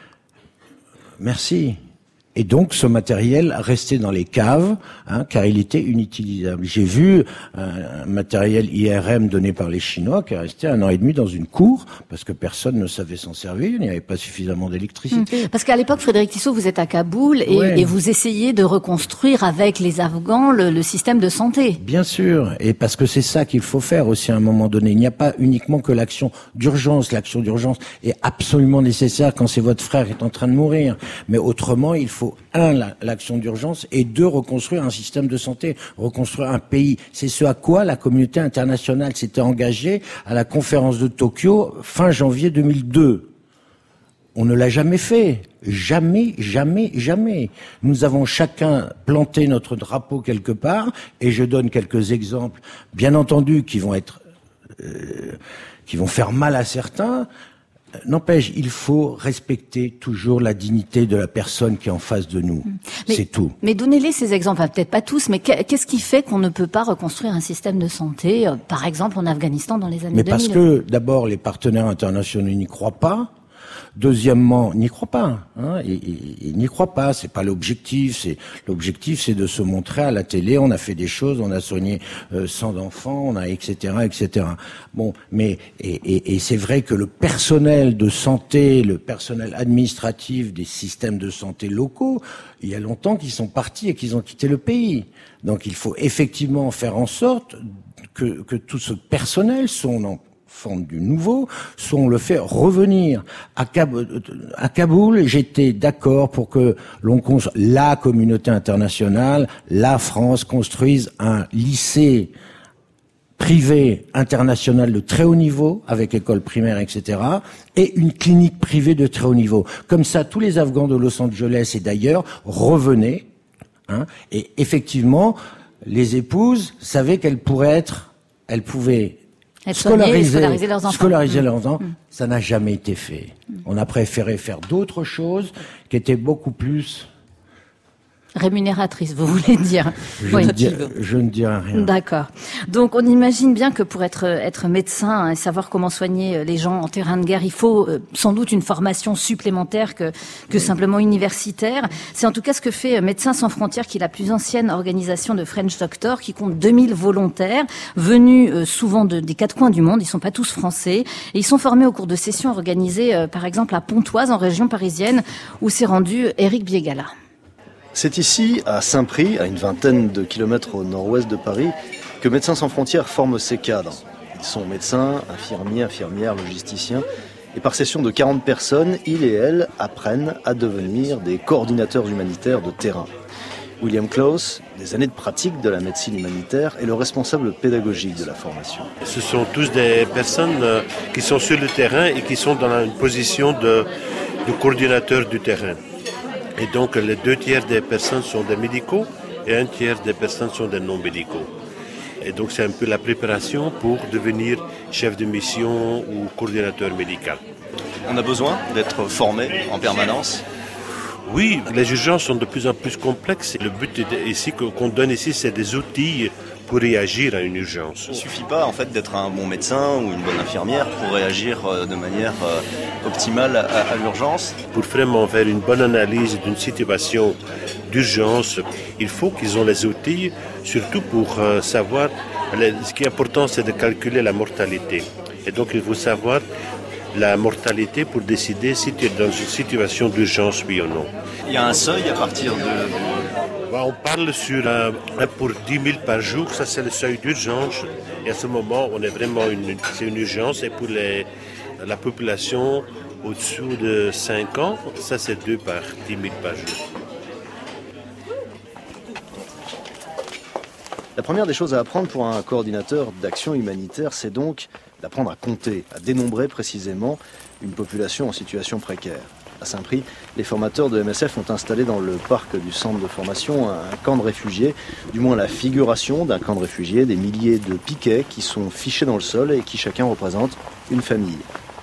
Merci. Et donc, ce matériel restait dans les caves, hein, car il était inutilisable. J'ai vu un, un matériel I R M donné par les Chinois qui est resté un an et demi dans une cour, parce que personne ne savait s'en servir, il n'y avait pas suffisamment d'électricité. Mmh. Parce qu'à l'époque, Frédéric Tissot, vous êtes à Kaboul et, ouais. et vous essayez de reconstruire avec les Afghans le, le système de santé. Bien sûr, et parce que c'est ça qu'il faut faire aussi à un moment donné. Il n'y a pas uniquement que l'action d'urgence. L'action d'urgence est absolument nécessaire quand c'est votre frère qui est en train de mourir. Mais autrement, il faut, un, la, l'action d'urgence, et deux, reconstruire un système de santé, reconstruire un pays. C'est ce à quoi la communauté internationale s'était engagée à la conférence de Tokyo fin janvier deux mille deux. On ne l'a jamais fait. Jamais, jamais, jamais. Nous avons chacun planté notre drapeau quelque part, et je donne quelques exemples, bien entendu, qui vont être, euh, qui vont faire mal à certains. N'empêche, il faut respecter toujours la dignité de la personne qui est en face de nous. Mais, c'est tout. Mais donnez-les ces exemples, enfin, peut-être pas tous, mais qu'est-ce qui fait qu'on ne peut pas reconstruire un système de santé, euh, par exemple en Afghanistan dans les années mais deux mille? Parce que, d'abord, les partenaires internationaux n'y croient pas. Deuxièmement, n'y croient pas. Hein, et, et, et n'y croient pas. C'est pas l'objectif. C'est l'objectif, c'est de se montrer à la télé. On a fait des choses. On a soigné euh, cent d'enfants. On a et cetera, et cetera. Bon, mais et, et, et c'est vrai que le personnel de santé, le personnel administratif des systèmes de santé locaux, il y a longtemps qu'ils sont partis et qu'ils ont quitté le pays. Donc, il faut effectivement faire en sorte que, que tout ce personnel, son en forme du nouveau, soit on le fait revenir. À, Cab- à Kaboul, j'étais d'accord pour que l'on cons- la communauté internationale, la France construise un lycée privé international de très haut niveau, avec école primaire, et cetera, et une clinique privée de très haut niveau. Comme ça, tous les Afghans de Los Angeles et d'ailleurs revenaient, hein, et effectivement, les épouses savaient qu'elles pourraient être, elles pouvaient Scolariser, scolariser leurs enfants. Scolariser leurs enfants, mmh. ça n'a jamais été fait. Mmh. On a préféré faire d'autres choses qui étaient beaucoup plus rémunératrice, vous voulez dire? Je, oui. ne, dis, je ne dirai rien. D'accord. Donc, on imagine bien que pour être être médecin et savoir comment soigner les gens en terrain de guerre, il faut euh, sans doute une formation supplémentaire que que simplement universitaire. C'est en tout cas ce que fait Médecins sans frontières, qui est la plus ancienne organisation de French Doctors, qui compte deux mille volontaires venus euh, souvent de, des quatre coins du monde. Ils sont pas tous français et ils sont formés au cours de sessions organisées, euh, par exemple à Pontoise, en région parisienne, où s'est rendu Éric Biégala. C'est ici, à Saint-Prix, à une vingtaine de kilomètres au nord-ouest de Paris, que Médecins sans frontières forme ses cadres. Ils sont médecins, infirmiers, infirmières, logisticiens. Et par session de quarante personnes, ils et elles apprennent à devenir des coordinateurs humanitaires de terrain. William Klaus, des années de pratique de la médecine humanitaire, est le responsable pédagogique de la formation. Ce sont tous des personnes qui sont sur le terrain et qui sont dans une position de, de coordinateur du terrain. Et donc, les deux tiers des personnes sont des médicaux et un tiers des personnes sont des non-médicaux. Et donc, c'est un peu la préparation pour devenir chef de mission ou coordinateur médical. On a besoin d'être formé en permanence? Oui, les urgences sont de plus en plus complexes. Le but ici qu'on donne ici, c'est des outils pour réagir à une urgence. Il ne suffit pas en fait d'être un bon médecin ou une bonne infirmière pour réagir de manière optimale à, à l'urgence. Pour vraiment faire une bonne analyse d'une situation d'urgence, il faut qu'ils aient les outils, surtout pour euh, savoir, ce qui est important c'est de calculer la mortalité. Et donc il faut savoir la mortalité pour décider si tu es dans une situation d'urgence, oui ou non. Il y a un seuil à partir de... On parle sur un, pour dix mille par jour, ça c'est le seuil d'urgence. Et à ce moment, on est vraiment une, c'est une urgence. Et pour les, la population au-dessous de cinq ans, ça c'est deux par dix mille par jour. La première des choses à apprendre pour un coordinateur d'action humanitaire, c'est donc d'apprendre à compter, à dénombrer précisément une population en situation précaire. À Saint-Prix, les formateurs de M S F ont installé dans le parc du centre de formation un camp de réfugiés, du moins la figuration d'un camp de réfugiés, des milliers de piquets qui sont fichés dans le sol et qui chacun représente une famille.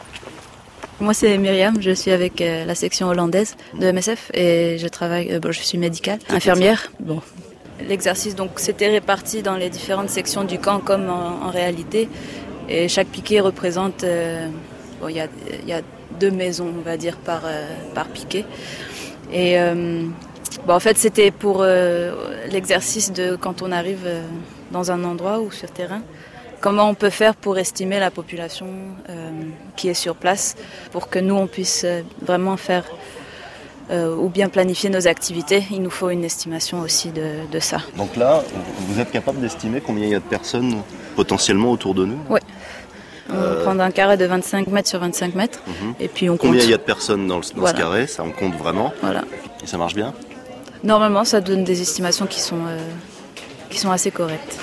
Moi c'est Myriam, je suis avec euh, la section hollandaise de M S F et je travaille, euh, bon, je suis médicale, infirmière. Bon. L'exercice donc s'était réparti dans les différentes sections du camp comme en, en réalité et chaque piquet représente, euh, bon, il y a, y a deux maisons on va dire par, euh, par piquet et euh, bon, en fait c'était pour euh, l'exercice de quand on arrive euh, dans un endroit ou sur terrain, comment on peut faire pour estimer la population euh, qui est sur place pour que nous on puisse euh, vraiment faire Euh, ou bien planifier nos activités. Il nous faut une estimation aussi de, de ça. Donc là, vous êtes capable d'estimer combien il y a de personnes potentiellement autour de nous ? Oui. On euh... prend un carré de vingt-cinq mètres sur vingt-cinq mètres. Mm-hmm. Et puis on combien compte. il y a de personnes dans, le, dans voilà. ce carré ? Ça, on compte vraiment. Voilà. Et ça marche bien ? Normalement, ça donne des estimations qui sont, euh, qui sont assez correctes.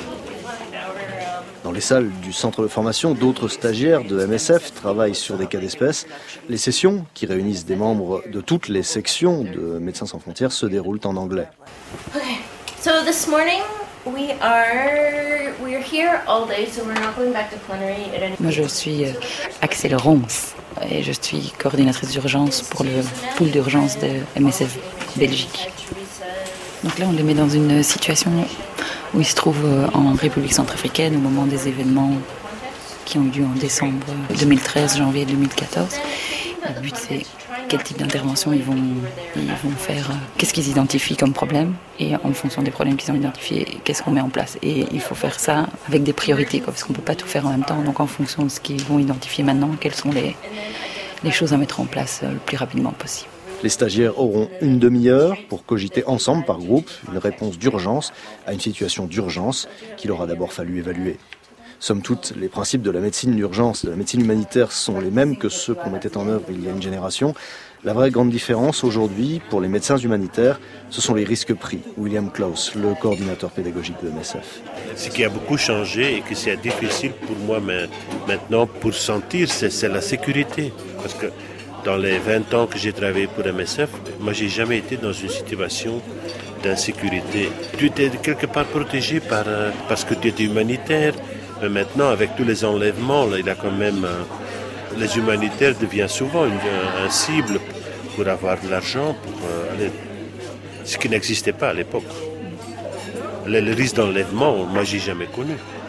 Dans les salles du centre de formation, d'autres stagiaires de M S F travaillent sur des cas d'espèce. Les sessions, qui réunissent des membres de toutes les sections de Médecins sans frontières, se déroulent en anglais. Okay. So this morning we are we are here all day, so we're not going back to plenary at any... Moi je suis Axel Rons et je suis coordinatrice d'urgence pour le pool d'urgence de M S F Belgique. Donc là on les met dans une situation où ils se trouvent en République centrafricaine au moment des événements qui ont eu lieu en décembre deux mille treize, janvier deux mille quatorze. Le but c'est quel type d'intervention ils vont, ils vont faire, qu'est-ce qu'ils identifient comme problème et en fonction des problèmes qu'ils ont identifiés, qu'est-ce qu'on met en place. Et il faut faire ça avec des priorités, quoi, parce qu'on ne peut pas tout faire en même temps. Donc en fonction de ce qu'ils vont identifier maintenant, quelles sont les, les choses à mettre en place le plus rapidement possible. Les stagiaires auront une demi-heure pour cogiter ensemble, par groupe, une réponse d'urgence à une situation d'urgence qu'il aura d'abord fallu évaluer. Somme toute, les principes de la médecine d'urgence, de la médecine humanitaire sont les mêmes que ceux qu'on mettait en œuvre il y a une génération. La vraie grande différence aujourd'hui, pour les médecins humanitaires, ce sont les risques pris. William Klaus, le coordinateur pédagogique de M S F. Ce qui a beaucoup changé et que c'est difficile pour moi maintenant pour sentir, c'est, c'est la sécurité. Parce que dans les vingt ans que j'ai travaillé pour M S F, moi j'ai jamais été dans une situation d'insécurité. Tu étais quelque part protégé par, parce que tu étais humanitaire, mais maintenant avec tous les enlèvements, là, il a quand même, les humanitaires deviennent souvent une, un cible pour avoir de l'argent, pour euh, aller, ce qui n'existait pas à l'époque. Le, le risque d'enlèvement, moi j'ai jamais connu.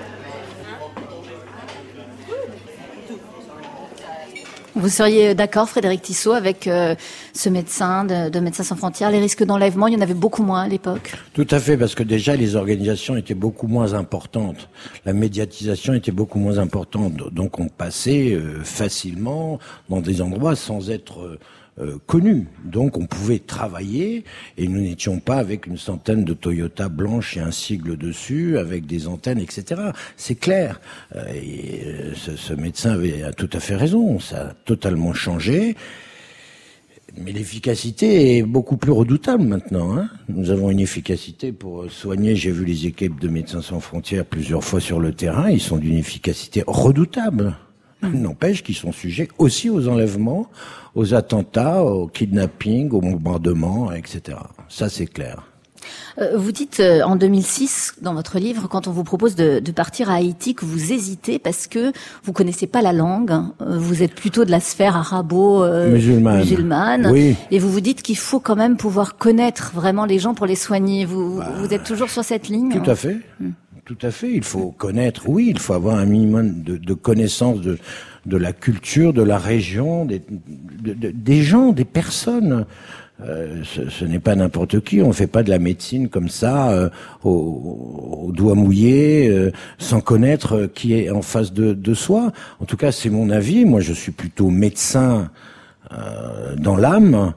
Vous seriez d'accord, Frédéric Tissot, avec euh, ce médecin de, de Médecins sans frontières, les risques d'enlèvement, il y en avait beaucoup moins à l'époque? Tout à fait, parce que déjà les organisations étaient beaucoup moins importantes, la médiatisation était beaucoup moins importante, donc on passait euh, facilement dans des endroits sans être euh, Euh, connu. Donc on pouvait travailler et nous n'étions pas avec une centaine de Toyota blanches et un sigle dessus, avec des antennes, et cetera. C'est clair. Euh, et, euh, ce, ce médecin avait tout à fait raison. Ça a totalement changé. Mais l'efficacité est beaucoup plus redoutable maintenant. Hein. Nous avons une efficacité pour soigner. J'ai vu les équipes de Médecins sans frontières plusieurs fois sur le terrain. Ils sont d'une efficacité redoutable. N'empêche qu'ils sont sujets aussi aux enlèvements, aux attentats, aux kidnappings, aux bombardements, et cetera. Ça, c'est clair. Euh, vous dites euh, en deux mille six, dans votre livre, quand on vous propose de, de partir à Haïti, que vous hésitez parce que vous connaissez pas la langue, hein, vous êtes plutôt de la sphère arabo-musulmane, euh, musulmane, oui. Et vous vous dites qu'il faut quand même pouvoir connaître vraiment les gens pour les soigner. Vous, bah, vous êtes toujours sur cette ligne? Tout à fait. Hum. tout à fait. Il faut connaître, oui, il faut avoir un minimum de, de connaissance de, de la culture, de la région, des, de, de, des gens, des personnes. Euh, ce, ce n'est pas n'importe qui. On ne fait pas de la médecine comme ça, euh, au, au doigt mouillé, euh, sans connaître qui est en face de, de soi. En tout cas, c'est mon avis. Moi, je suis plutôt médecin euh, dans l'âme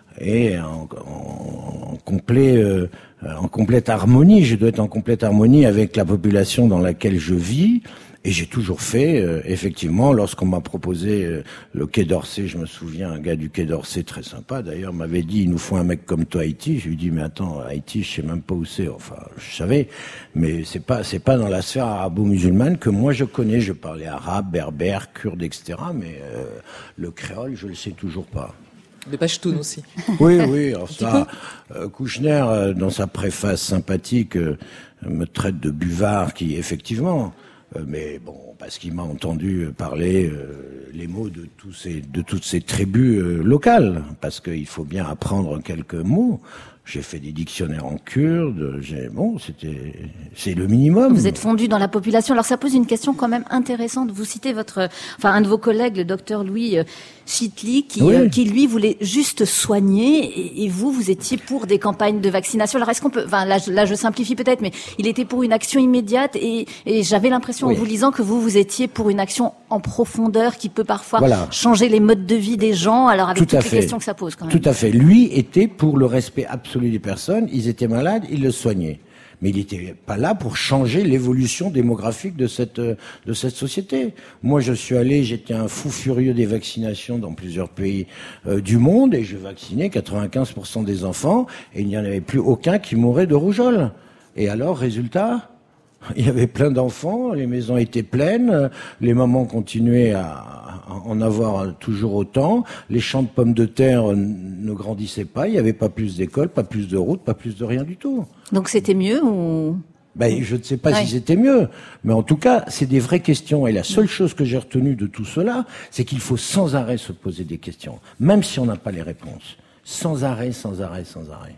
et en, en, en complet, euh, en complète harmonie. Je dois être en complète harmonie avec la population dans laquelle je vis. Et j'ai toujours fait, euh, effectivement, lorsqu'on m'a proposé euh, le Quai d'Orsay, je me souviens, un gars du Quai d'Orsay, très sympa d'ailleurs, m'avait dit, il nous faut un mec comme toi à Haïti. Je lui ai dit, mais attends, Haïti, je sais même pas où c'est. Enfin, je savais, mais c'est pas, c'est pas dans la sphère arabo-musulmane que moi je connais. Je parlais arabe, berbère, kurde, et cetera. Mais euh, le créole, je le sais toujours pas. Le Pashtun aussi. Oui, oui, alors ça, euh, Kouchner, euh, dans sa préface sympathique, euh, me traite de buvard, qui, effectivement... Euh, mais bon, parce qu'il m'a entendu parler euh, les mots de tous ces, de toutes ces tribus euh, locales, parce qu'il faut bien apprendre quelques mots. J'ai fait des dictionnaires en kurde. J'ai bon, c'était, c'est le minimum. Vous êtes fondu dans la population. Alors ça pose une question quand même intéressante. Vous citez votre, enfin un de vos collègues, le docteur Louis euh, Chitli, qui, oui. euh, qui lui voulait juste soigner, et, et vous, vous étiez pour des campagnes de vaccination. Alors est-ce qu'on peut, enfin là, là je simplifie peut-être, mais il était pour une action immédiate, et, et j'avais l'impression oui. en vous lisant que vous, vous étiez pour une action en profondeur qui peut parfois voilà. changer les modes de vie des gens. Alors avec Tout toutes les fait. questions que ça pose quand même. Tout à fait. Lui était pour le respect absolu des personnes, ils étaient malades, ils le soignaient. Mais il n'était pas là pour changer l'évolution démographique de cette de cette société. Moi, je suis allé, j'étais un fou furieux des vaccinations dans plusieurs pays euh, du monde, et je vaccinais quatre-vingt-quinze pour cent des enfants, et il n'y en avait plus aucun qui mourait de rougeole. Et alors, résultat, il y avait plein d'enfants, les maisons étaient pleines, les mamans continuaient à en avoir toujours autant, les champs de pommes de terre ne grandissaient pas, il n'y avait pas plus d'écoles, pas plus de routes, pas plus de rien du tout. Donc c'était mieux ou... Ben, je ne sais pas ouais. si c'était mieux, mais en tout cas, c'est des vraies questions. Et la seule chose que j'ai retenue de tout cela, c'est qu'il faut sans arrêt se poser des questions, même si on n'a pas les réponses. Sans arrêt, sans arrêt, sans arrêt.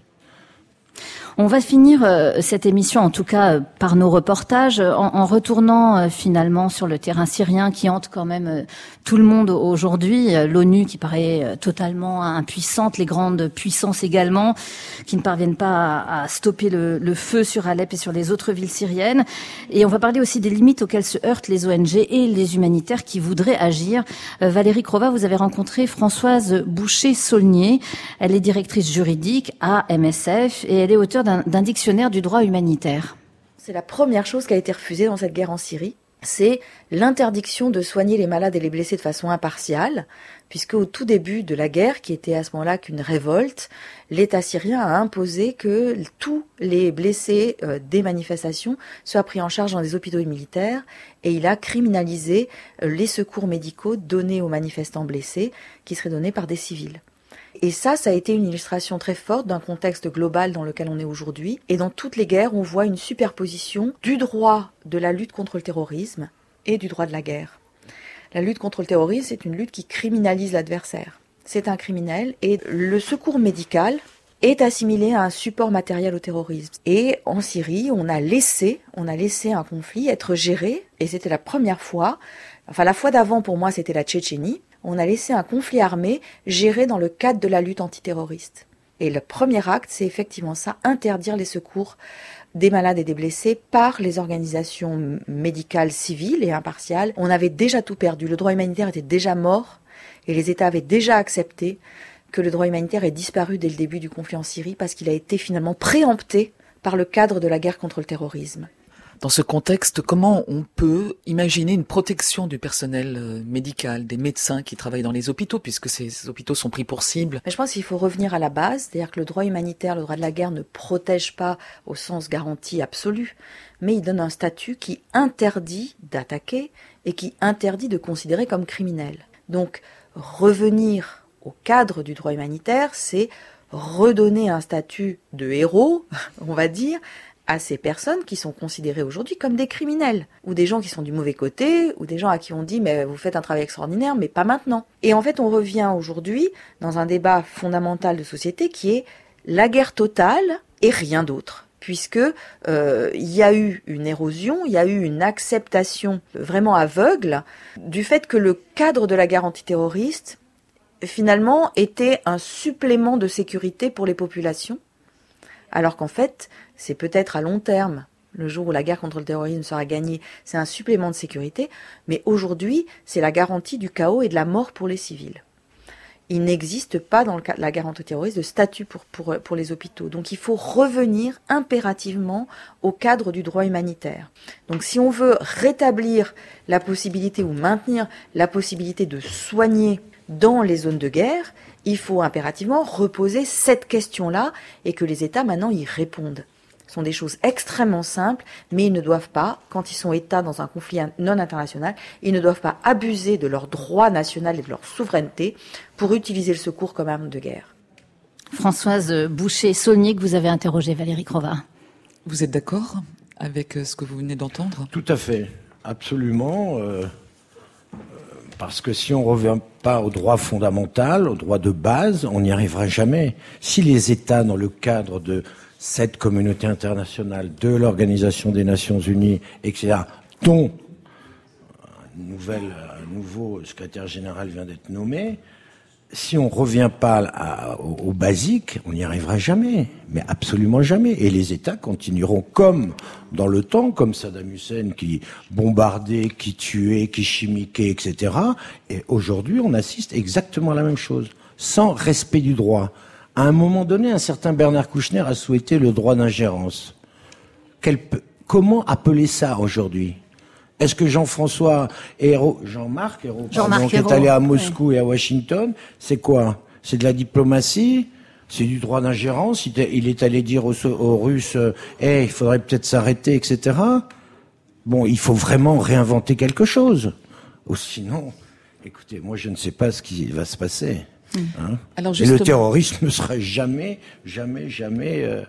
On va finir euh, cette émission, en tout cas euh, par nos reportages, en, en retournant euh, finalement sur le terrain syrien qui hante quand même euh, tout le monde aujourd'hui. Euh, L'ONU qui paraît euh, totalement impuissante, les grandes puissances également, qui ne parviennent pas à, à stopper le, le feu sur Alep et sur les autres villes syriennes. Et on va parler aussi des limites auxquelles se heurtent les O N G et les humanitaires qui voudraient agir. Euh, Valérie Crova, vous avez rencontré Françoise Boucher-Saulnier. Elle est directrice juridique à M S F et elle est auteure d'un, d'un dictionnaire du droit humanitaire. C'est la première chose qui a été refusée dans cette guerre en Syrie, c'est l'interdiction de soigner les malades et les blessés de façon impartiale, puisque au tout début de la guerre, qui était à ce moment-là qu'une révolte, l'État syrien a imposé que tous les blessés euh, des manifestations soient pris en charge dans des hôpitaux militaires, et il a criminalisé euh, les secours médicaux donnés aux manifestants blessés, qui seraient donnés par des civils. Et ça, ça a été une illustration très forte d'un contexte global dans lequel on est aujourd'hui. Et dans toutes les guerres, on voit une superposition du droit de la lutte contre le terrorisme et du droit de la guerre. La lutte contre le terrorisme, c'est une lutte qui criminalise l'adversaire. C'est un criminel, et le secours médical est assimilé à un support matériel au terrorisme. Et en Syrie, on a laissé, on a laissé un conflit être géré, et c'était la première fois, enfin la fois d'avant pour moi c'était la Tchétchénie, on a laissé un conflit armé géré dans le cadre de la lutte antiterroriste. Et le premier acte, c'est effectivement ça, interdire les secours des malades et des blessés par les organisations médicales civiles et impartiales. On avait déjà tout perdu, le droit humanitaire était déjà mort, et les États avaient déjà accepté que le droit humanitaire ait disparu dès le début du conflit en Syrie, parce qu'il a été finalement préempté par le cadre de la guerre contre le terrorisme. Dans ce contexte, comment on peut imaginer une protection du personnel médical, des médecins qui travaillent dans les hôpitaux, puisque ces hôpitaux sont pris pour cible? Mais je pense qu'il faut revenir à la base, c'est-à-dire que le droit humanitaire, le droit de la guerre ne protège pas au sens garantie absolue, mais il donne un statut qui interdit d'attaquer et qui interdit de considérer comme criminel. Donc, revenir au cadre du droit humanitaire, c'est redonner un statut de héros, on va dire, à ces personnes qui sont considérées aujourd'hui comme des criminels, ou des gens qui sont du mauvais côté, ou des gens à qui on dit « mais vous faites un travail extraordinaire, mais pas maintenant ». Et en fait, on revient aujourd'hui dans un débat fondamental de société qui est la guerre totale et rien d'autre. puisque euh, il y a eu une érosion, il y a eu une acceptation vraiment aveugle du fait que le cadre de la guerre antiterroriste, finalement, était un supplément de sécurité pour les populations, alors qu'en fait, c'est peut-être à long terme, le jour où la guerre contre le terrorisme sera gagnée, c'est un supplément de sécurité, mais aujourd'hui, c'est la garantie du chaos et de la mort pour les civils. Il n'existe pas dans le cas de la guerre antiterroriste de statut pour, pour, pour les hôpitaux. Donc il faut revenir impérativement au cadre du droit humanitaire. Donc si on veut rétablir la possibilité ou maintenir la possibilité de soigner dans les zones de guerre, il faut impérativement reposer cette question-là et que les États maintenant y répondent. Ce sont des choses extrêmement simples, mais ils ne doivent pas, quand ils sont États dans un conflit non international, ils ne doivent pas abuser de leur droit national et de leur souveraineté pour utiliser le secours comme arme de guerre. Françoise Boucher-Saulnier, que vous avez interrogé, Valérie Crova. Vous êtes d'accord avec ce que vous venez d'entendre ? Tout à fait, absolument. Euh, parce que si on ne revient pas au droit fondamental, au droit de base, on n'y arrivera jamais. Si les États, dans le cadre de cette communauté internationale, de l'Organisation des Nations Unies, et cetera, dont un, nouvel, un nouveau secrétaire général vient d'être nommé, si on ne revient pas à, au, au basique, on n'y arrivera jamais, mais absolument jamais. Et les États continueront comme dans le temps, comme Saddam Hussein qui bombardait, qui tuait, qui chimiquait, et cetera. Et aujourd'hui, on assiste exactement à la même chose, sans respect du droit. À un moment donné, un certain Bernard Kouchner a souhaité le droit d'ingérence. Quel, comment appeler ça aujourd'hui ? Est-ce que Jean-François Ayrault, Jean-Marc Ayrault, Jean-Marc qui est allé à Moscou oui. et à Washington, c'est quoi ? C'est de la diplomatie ? C'est du droit d'ingérence ? Il est allé dire aux, aux Russes hey, « il faudrait peut-être s'arrêter, et cetera » Bon, il faut vraiment réinventer quelque chose. Ou sinon, écoutez, moi je ne sais pas ce qui va se passer. Hein Alors et le terrorisme ne sera jamais, jamais, jamais euh,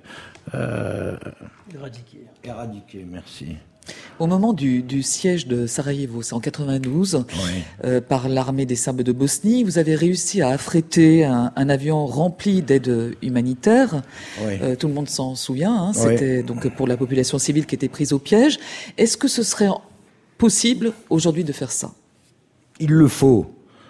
euh, éradiqué. Éradiqué, merci. Au moment du, du siège de Sarajevo, c'est en quatre-vingt-douze, oui. euh, par l'armée des Serbes de Bosnie, vous avez réussi à affréter un, un avion rempli d'aide humanitaire. Oui. Euh, tout le monde s'en souvient. Hein, c'était oui. donc pour la population civile qui était prise au piège. Est-ce que ce serait possible aujourd'hui de faire ça ? Il le faut.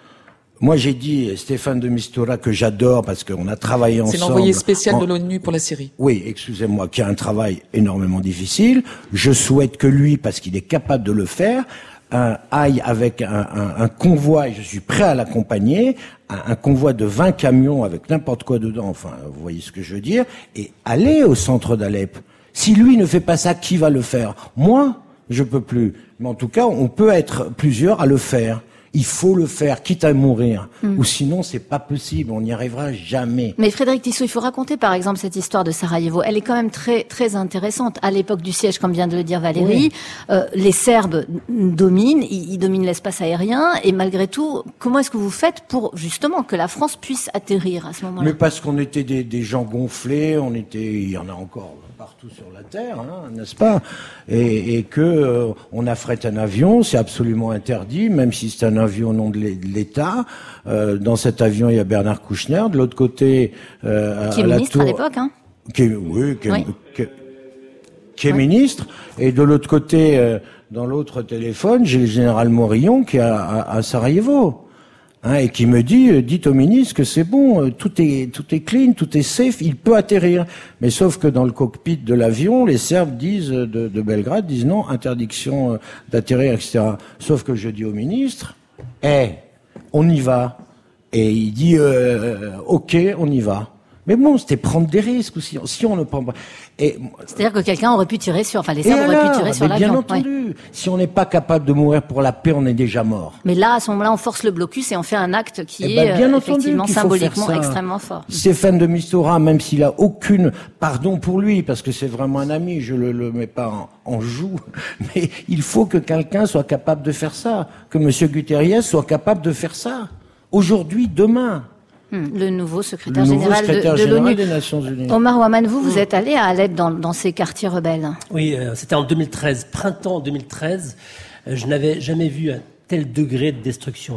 Moi, j'ai dit Stéphane de Mistura que j'adore parce qu'on a travaillé ensemble. C'est l'envoyé spécial en... de l'ONU pour la Syrie. Oui, excusez-moi, qui a un travail énormément difficile. Je souhaite que lui, parce qu'il est capable de le faire, un, aille avec un, un, un convoi, et je suis prêt à l'accompagner, un, un convoi de vingt camions avec n'importe quoi dedans, enfin, vous voyez ce que je veux dire, et aller au centre d'Alep. Si lui ne fait pas ça, qui va le faire ? Moi, je peux plus. Mais en tout cas, on peut être plusieurs à le faire. Il faut le faire, quitte à mourir. Mmh. Ou sinon, c'est pas possible. On n'y arrivera jamais. Mais Frédéric Tissot, il faut raconter, par exemple, cette histoire de Sarajevo. Elle est quand même très, très intéressante. À l'époque du siège, comme vient de le dire Valérie, oui. euh, les Serbes dominent, ils, ils dominent l'espace aérien. Et malgré tout, comment est-ce que vous faites pour, justement, que la France puisse atterrir à ce moment-là ? Mais parce qu'on était des, des gens gonflés, on était, il y en a encore partout sur la Terre, hein, n'est-ce pas ? Et, et que euh, on affrète un avion, c'est absolument interdit, même si c'est un avion au nom de l'État. Euh, dans cet avion, il y a Bernard Kouchner. De l'autre côté, euh, qui est à ministre tour, à l'époque, hein ? Qui est, oui, qui est, oui. qui est, qui est oui. ministre. Et de l'autre côté, euh, dans l'autre téléphone, j'ai le général Morillon qui est à, à, à Sarajevo. Hein, et qui me dit, euh, dites au ministre que c'est bon, euh, tout est tout est clean, tout est safe, il peut atterrir. Mais sauf que dans le cockpit de l'avion, les Serbes disent de, de Belgrade disent non, interdiction euh, d'atterrir, et cetera. Sauf que je dis au ministre, eh, hey, on y va. Et il dit, euh, ok, on y va. Mais bon, c'était prendre des risques aussi. Si on ne prend pas. Et c'est-à-dire que quelqu'un aurait pu tirer sur, enfin les Serbes auraient pu tirer sur l'avion. Bien entendu. Ouais. Si on n'est pas capable de mourir pour la paix, on est déjà mort. Mais là, à ce moment-là, on force le blocus et on fait un acte qui eh est ben, euh, effectivement symboliquement extrêmement fort. Stéphane de Mistura, même s'il a aucune pardon pour lui, parce que c'est vraiment un ami, je le, le mets pas en, en joue, mais il faut que quelqu'un soit capable de faire ça, que Monsieur Guterres soit capable de faire ça. Aujourd'hui, demain. Le nouveau secrétaire le nouveau général secrétaire de, de général l'ONU. Des Nations Unies. Omar Ouaman, vous, vous êtes allé à Alep dans, dans ces quartiers rebelles. Oui, euh, c'était en deux mille treize, printemps deux mille treize. Euh, je n'avais jamais vu un tel degré de destruction.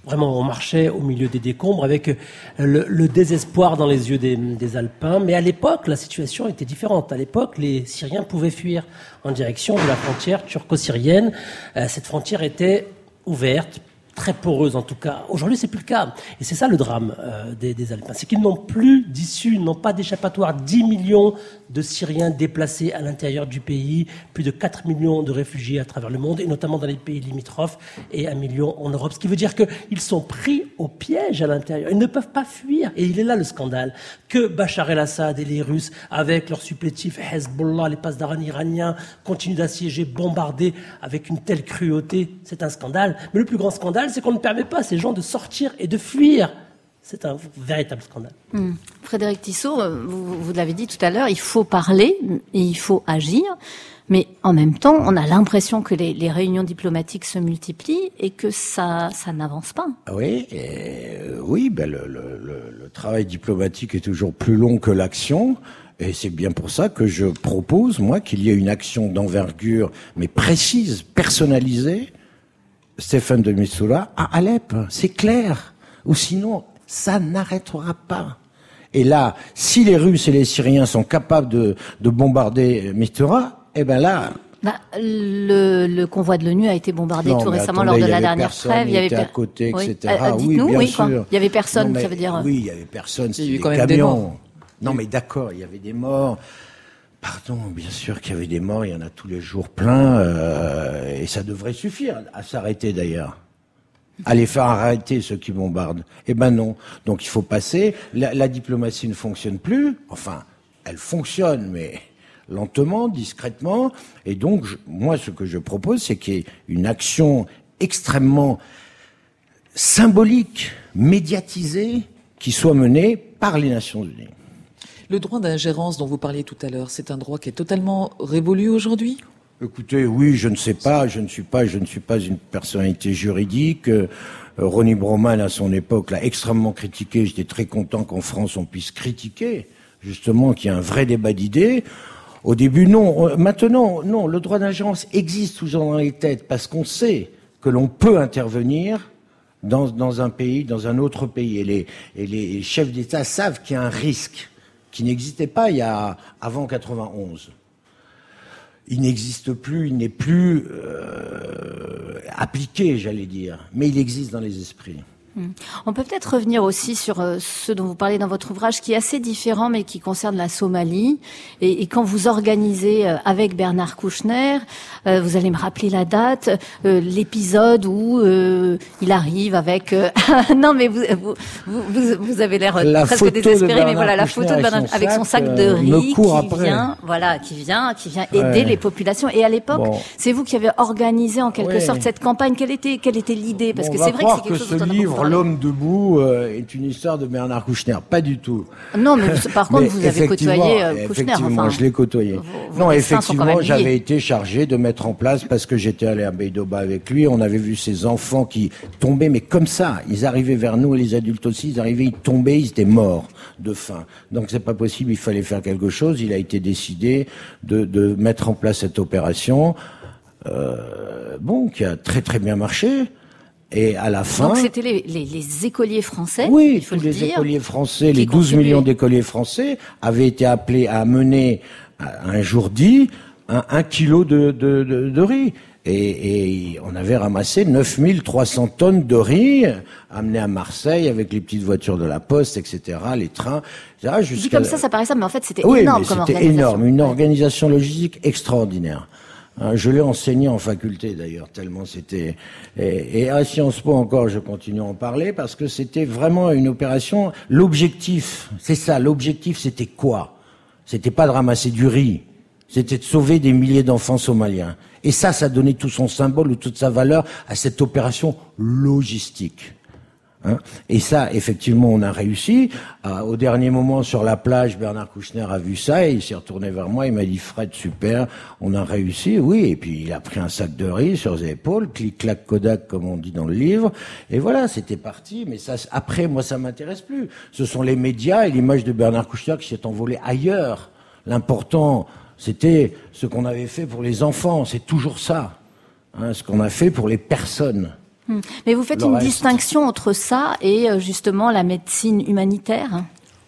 Vraiment, on marchait au milieu des décombres avec le, le désespoir dans les yeux des, des Alpins. Mais à l'époque, la situation était différente. À l'époque, les Syriens pouvaient fuir en direction de la frontière turco-syrienne. Euh, cette frontière était ouverte, très poreuse en tout cas. Aujourd'hui, c'est plus le cas. Et c'est ça le drame euh, des, des Alpins. C'est qu'ils n'ont plus d'issue, ils n'ont pas d'échappatoire. dix millions de Syriens déplacés à l'intérieur du pays, plus de quatre millions de réfugiés à travers le monde, et notamment dans les pays limitrophes, et un million en Europe. Ce qui veut dire qu'ils sont pris au piège à l'intérieur. Ils ne peuvent pas fuir. Et il est là le scandale. Que Bachar el-Assad et les Russes, avec leurs supplétifs Hezbollah, les pasdaran iraniens, continuent d'assiéger, bombarder avec une telle cruauté. C'est un scandale. Mais le plus grand scandale, c'est qu'on ne permet pas à ces gens de sortir et de fuir. C'est un véritable scandale. Mmh. Frédéric Tissot, vous, vous l'avez dit tout à l'heure, il faut parler et il faut agir. Mais en même temps, on a l'impression que les, les réunions diplomatiques se multiplient et que ça, ça n'avance pas. Oui, et, euh, oui, ben le, le, le, le travail diplomatique est toujours plus long que l'action. Et c'est bien pour ça que je propose, moi, qu'il y ait une action d'envergure, mais précise, personnalisée, Staffan de Mistura, à Alep. C'est clair. Ou sinon, ça n'arrêtera pas. Et là, si les Russes et les Syriens sont capables de, de bombarder Mistura, eh ben là... Bah, le, le convoi de l'ONU a été bombardé non, tout récemment attendez, lors de la dernière personne, trêve. Il y avait à côté, oui. et cetera. Euh, oui, bien oui, sûr. quoi. Il y avait personne, non, mais, ça veut dire. Oui, il y avait personne. C'était il y a eu des quand même camions. des morts. Non, mais d'accord, il y avait des morts. Pardon, bien sûr qu'il y avait des morts. Il y en a tous les jours plein, euh, et ça devrait suffire à s'arrêter d'ailleurs. À les faire arrêter ceux qui bombardent. Eh ben non. Donc il faut passer. La, la diplomatie ne fonctionne plus. Enfin, elle fonctionne, mais lentement, discrètement. Et donc, je, moi, ce que je propose, c'est qu'il y ait une action extrêmement symbolique, médiatisée, qui soit menée par les Nations Unies. Le droit d'ingérence dont vous parliez tout à l'heure, c'est un droit qui est totalement révolu aujourd'hui ? Écoutez, oui, je ne sais pas, je ne suis pas, je ne suis pas une personnalité juridique. Euh, Ronnie Broman, à son époque, l'a extrêmement critiqué. J'étais très content qu'en France, on puisse critiquer, justement, qu'il y ait un vrai débat d'idées. Au début, non. Maintenant, non, le droit d'ingérence existe toujours dans les têtes parce qu'on sait que l'on peut intervenir dans, dans un pays, dans un autre pays. Et les, et les chefs d'État savent qu'il y a un risque qui n'existait pas il y a, avant quatre-vingt-onze. Il n'existe plus, il n'est plus euh, appliqué, j'allais dire, mais il existe dans les esprits. On peut peut-être revenir aussi sur euh, ce dont vous parlez dans votre ouvrage, qui est assez différent, mais qui concerne la Somalie. Et, et quand vous organisez euh, avec Bernard Kouchner, euh, vous allez me rappeler la date, euh, l'épisode où euh, il arrive avec... Euh, non, mais vous, vous, vous, vous avez l'air la presque désespéré, de mais voilà, la photo de Bernard avec son, avec son sac sac, de riz qui après. vient, voilà, qui vient, qui vient aider ouais. les populations. Et à l'époque, bon. c'est vous qui avez organisé en quelque ouais. sorte cette campagne. Quelle était, quelle était l'idée? Parce bon, que c'est vrai que c'est quelque que chose ce dont on a livre, L'homme debout, euh, est une histoire de Bernard Kouchner. Pas du tout. Non, mais par contre, mais vous avez côtoyé euh, Kouchner. Effectivement, enfin, je l'ai côtoyé. Vos, vos non, effectivement, j'avais été chargé de mettre en place, parce que j'étais allé à Beïdoba avec lui, on avait vu ces enfants qui tombaient, mais comme ça, ils arrivaient vers nous, et les adultes aussi, ils arrivaient, ils tombaient, ils étaient morts de faim. Donc c'est pas possible, il fallait faire quelque chose. Il a été décidé de, de mettre en place cette opération, euh, bon, qui a très très bien marché. Et à la fin... Donc c'était les, les, les écoliers français, oui, il faut tous le les dire, écoliers français, les douze millions d'écoliers français avaient été appelés à amener un jour dit un, un kilo de, de, de, de riz. Et, et on avait ramassé neuf mille trois cents tonnes de riz amenés à Marseille avec les petites voitures de la Poste, et cetera, les trains, et cetera. Dit comme ça, ça paraît ça, mais en fait c'était oui, énorme mais comme c'était organisation. énorme, une organisation logistique extraordinaire. Je l'ai enseigné en faculté d'ailleurs, tellement c'était... Et, et à Sciences Po encore, je continue à en parler, parce que c'était vraiment une opération... L'objectif, c'est ça, l'objectif c'était quoi? C'était pas de ramasser du riz, c'était de sauver des milliers d'enfants somaliens. Et ça, ça donnait tout son symbole ou toute sa valeur à cette opération logistique. Hein, et ça, effectivement, on a réussi. Euh, au dernier moment, sur la plage, Bernard Kouchner a vu ça et il s'est retourné vers moi. Il m'a dit, Fred, super, on a réussi. Oui, et puis il a pris un sac de riz sur ses épaules, clic-clac Kodak, comme on dit dans le livre. Et voilà, c'était parti. Mais ça, après, moi, ça m'intéresse plus. Ce sont les médias et l'image de Bernard Kouchner qui s'est envolée ailleurs. L'important, c'était ce qu'on avait fait pour les enfants. C'est toujours ça. Hein, ce qu'on a fait pour les personnes. Mais vous faites une distinction entre ça et justement la médecine humanitaire ?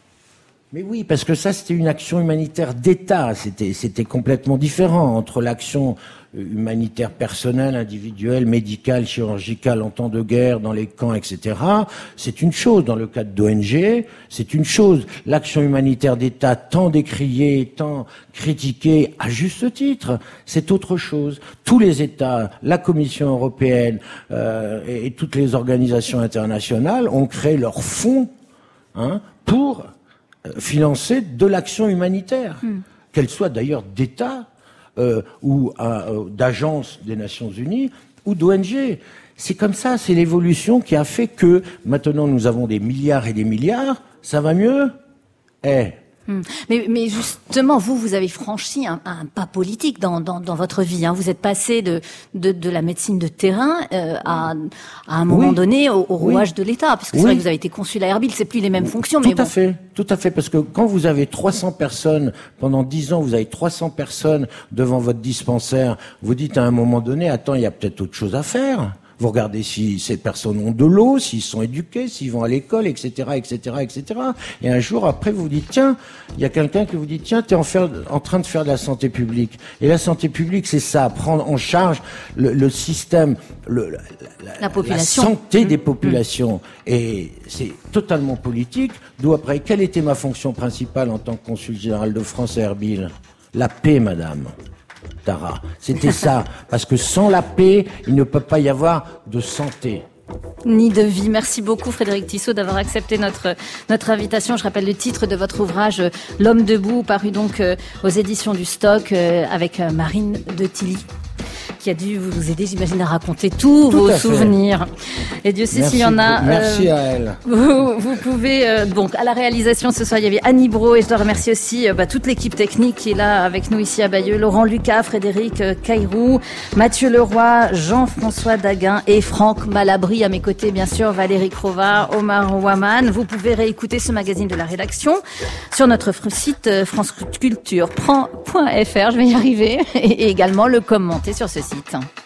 Mais oui, parce que ça, c'était une action humanitaire d'État. C'était, c'était complètement différent entre l'action humanitaire personnelle, individuelle, médicale, chirurgicale en temps de guerre, dans les camps, et cetera. C'est une chose. Dans le cadre d'O N G, c'est une chose. L'action humanitaire d'État, tant décriée, tant critiquée, à juste titre, c'est autre chose. Tous les États, la Commission européenne euh, et, et toutes les organisations internationales ont créé leur fonds hein, pour financer de l'action humanitaire, mmh. qu'elle soit d'ailleurs d'État euh, ou euh, d'agence des Nations Unies ou d'O N G. C'est comme ça, c'est l'évolution qui a fait que maintenant nous avons des milliards et des milliards. Ça va mieux ? Eh. Mais, mais justement, vous, vous avez franchi un, un pas politique dans, dans, dans votre vie. Hein. Vous êtes passé de, de, de la médecine de terrain euh, à, à un moment oui. donné au, au rouage oui. de l'État, parce que oui. c'est vrai que vous avez été consul à Erbil, c'est plus les mêmes fonctions. Tout mais bon. à fait, tout à fait, parce que quand vous avez trois cents personnes pendant dix ans, vous avez trois cents personnes devant votre dispensaire, vous dites à un moment donné, attends, il y a peut-être autre chose à faire. Vous regardez si ces personnes ont de l'eau, s'ils sont éduqués, s'ils vont à l'école, et cetera, et cetera, et cetera. Et un jour après, vous vous dites, tiens, il y a quelqu'un qui vous dit, tiens, t'es en, faire, en train de faire de la santé publique. Et la santé publique, c'est ça, prendre en charge le, le système, le, la, la, la, population. la santé mmh. des populations. Mmh. Et c'est totalement politique. D'où après, quelle était ma fonction principale en tant que consul général de France à Erbil ? La paix, madame. Tara. C'était ça. Parce que sans la paix, il ne peut pas y avoir de santé. Ni de vie. Merci beaucoup Frédéric Tissot d'avoir accepté notre notre invitation. Je rappelle le titre de votre ouvrage L'homme debout, paru donc aux éditions du Stock avec Marine de Tilly, qui a dû vous aider, j'imagine, à raconter tous Tout vos souvenirs. Et Dieu sait s'il y en a. Merci euh, à elle. Vous, vous pouvez, euh, donc, à la réalisation ce soir, il y avait Annie Brault, et je dois remercier aussi euh, bah, toute l'équipe technique qui est là avec nous ici à Bayeux. Laurent Lucas, Frédéric euh, Caïrou, Mathieu Leroy, Jean-François Daguin et Franck Malabry à mes côtés, bien sûr, Valérie Crova, Omar Waman. Vous pouvez réécouter ce magazine de la rédaction sur notre site euh, franceculture point f r, je vais y arriver, et, et également le commenter sur ce site.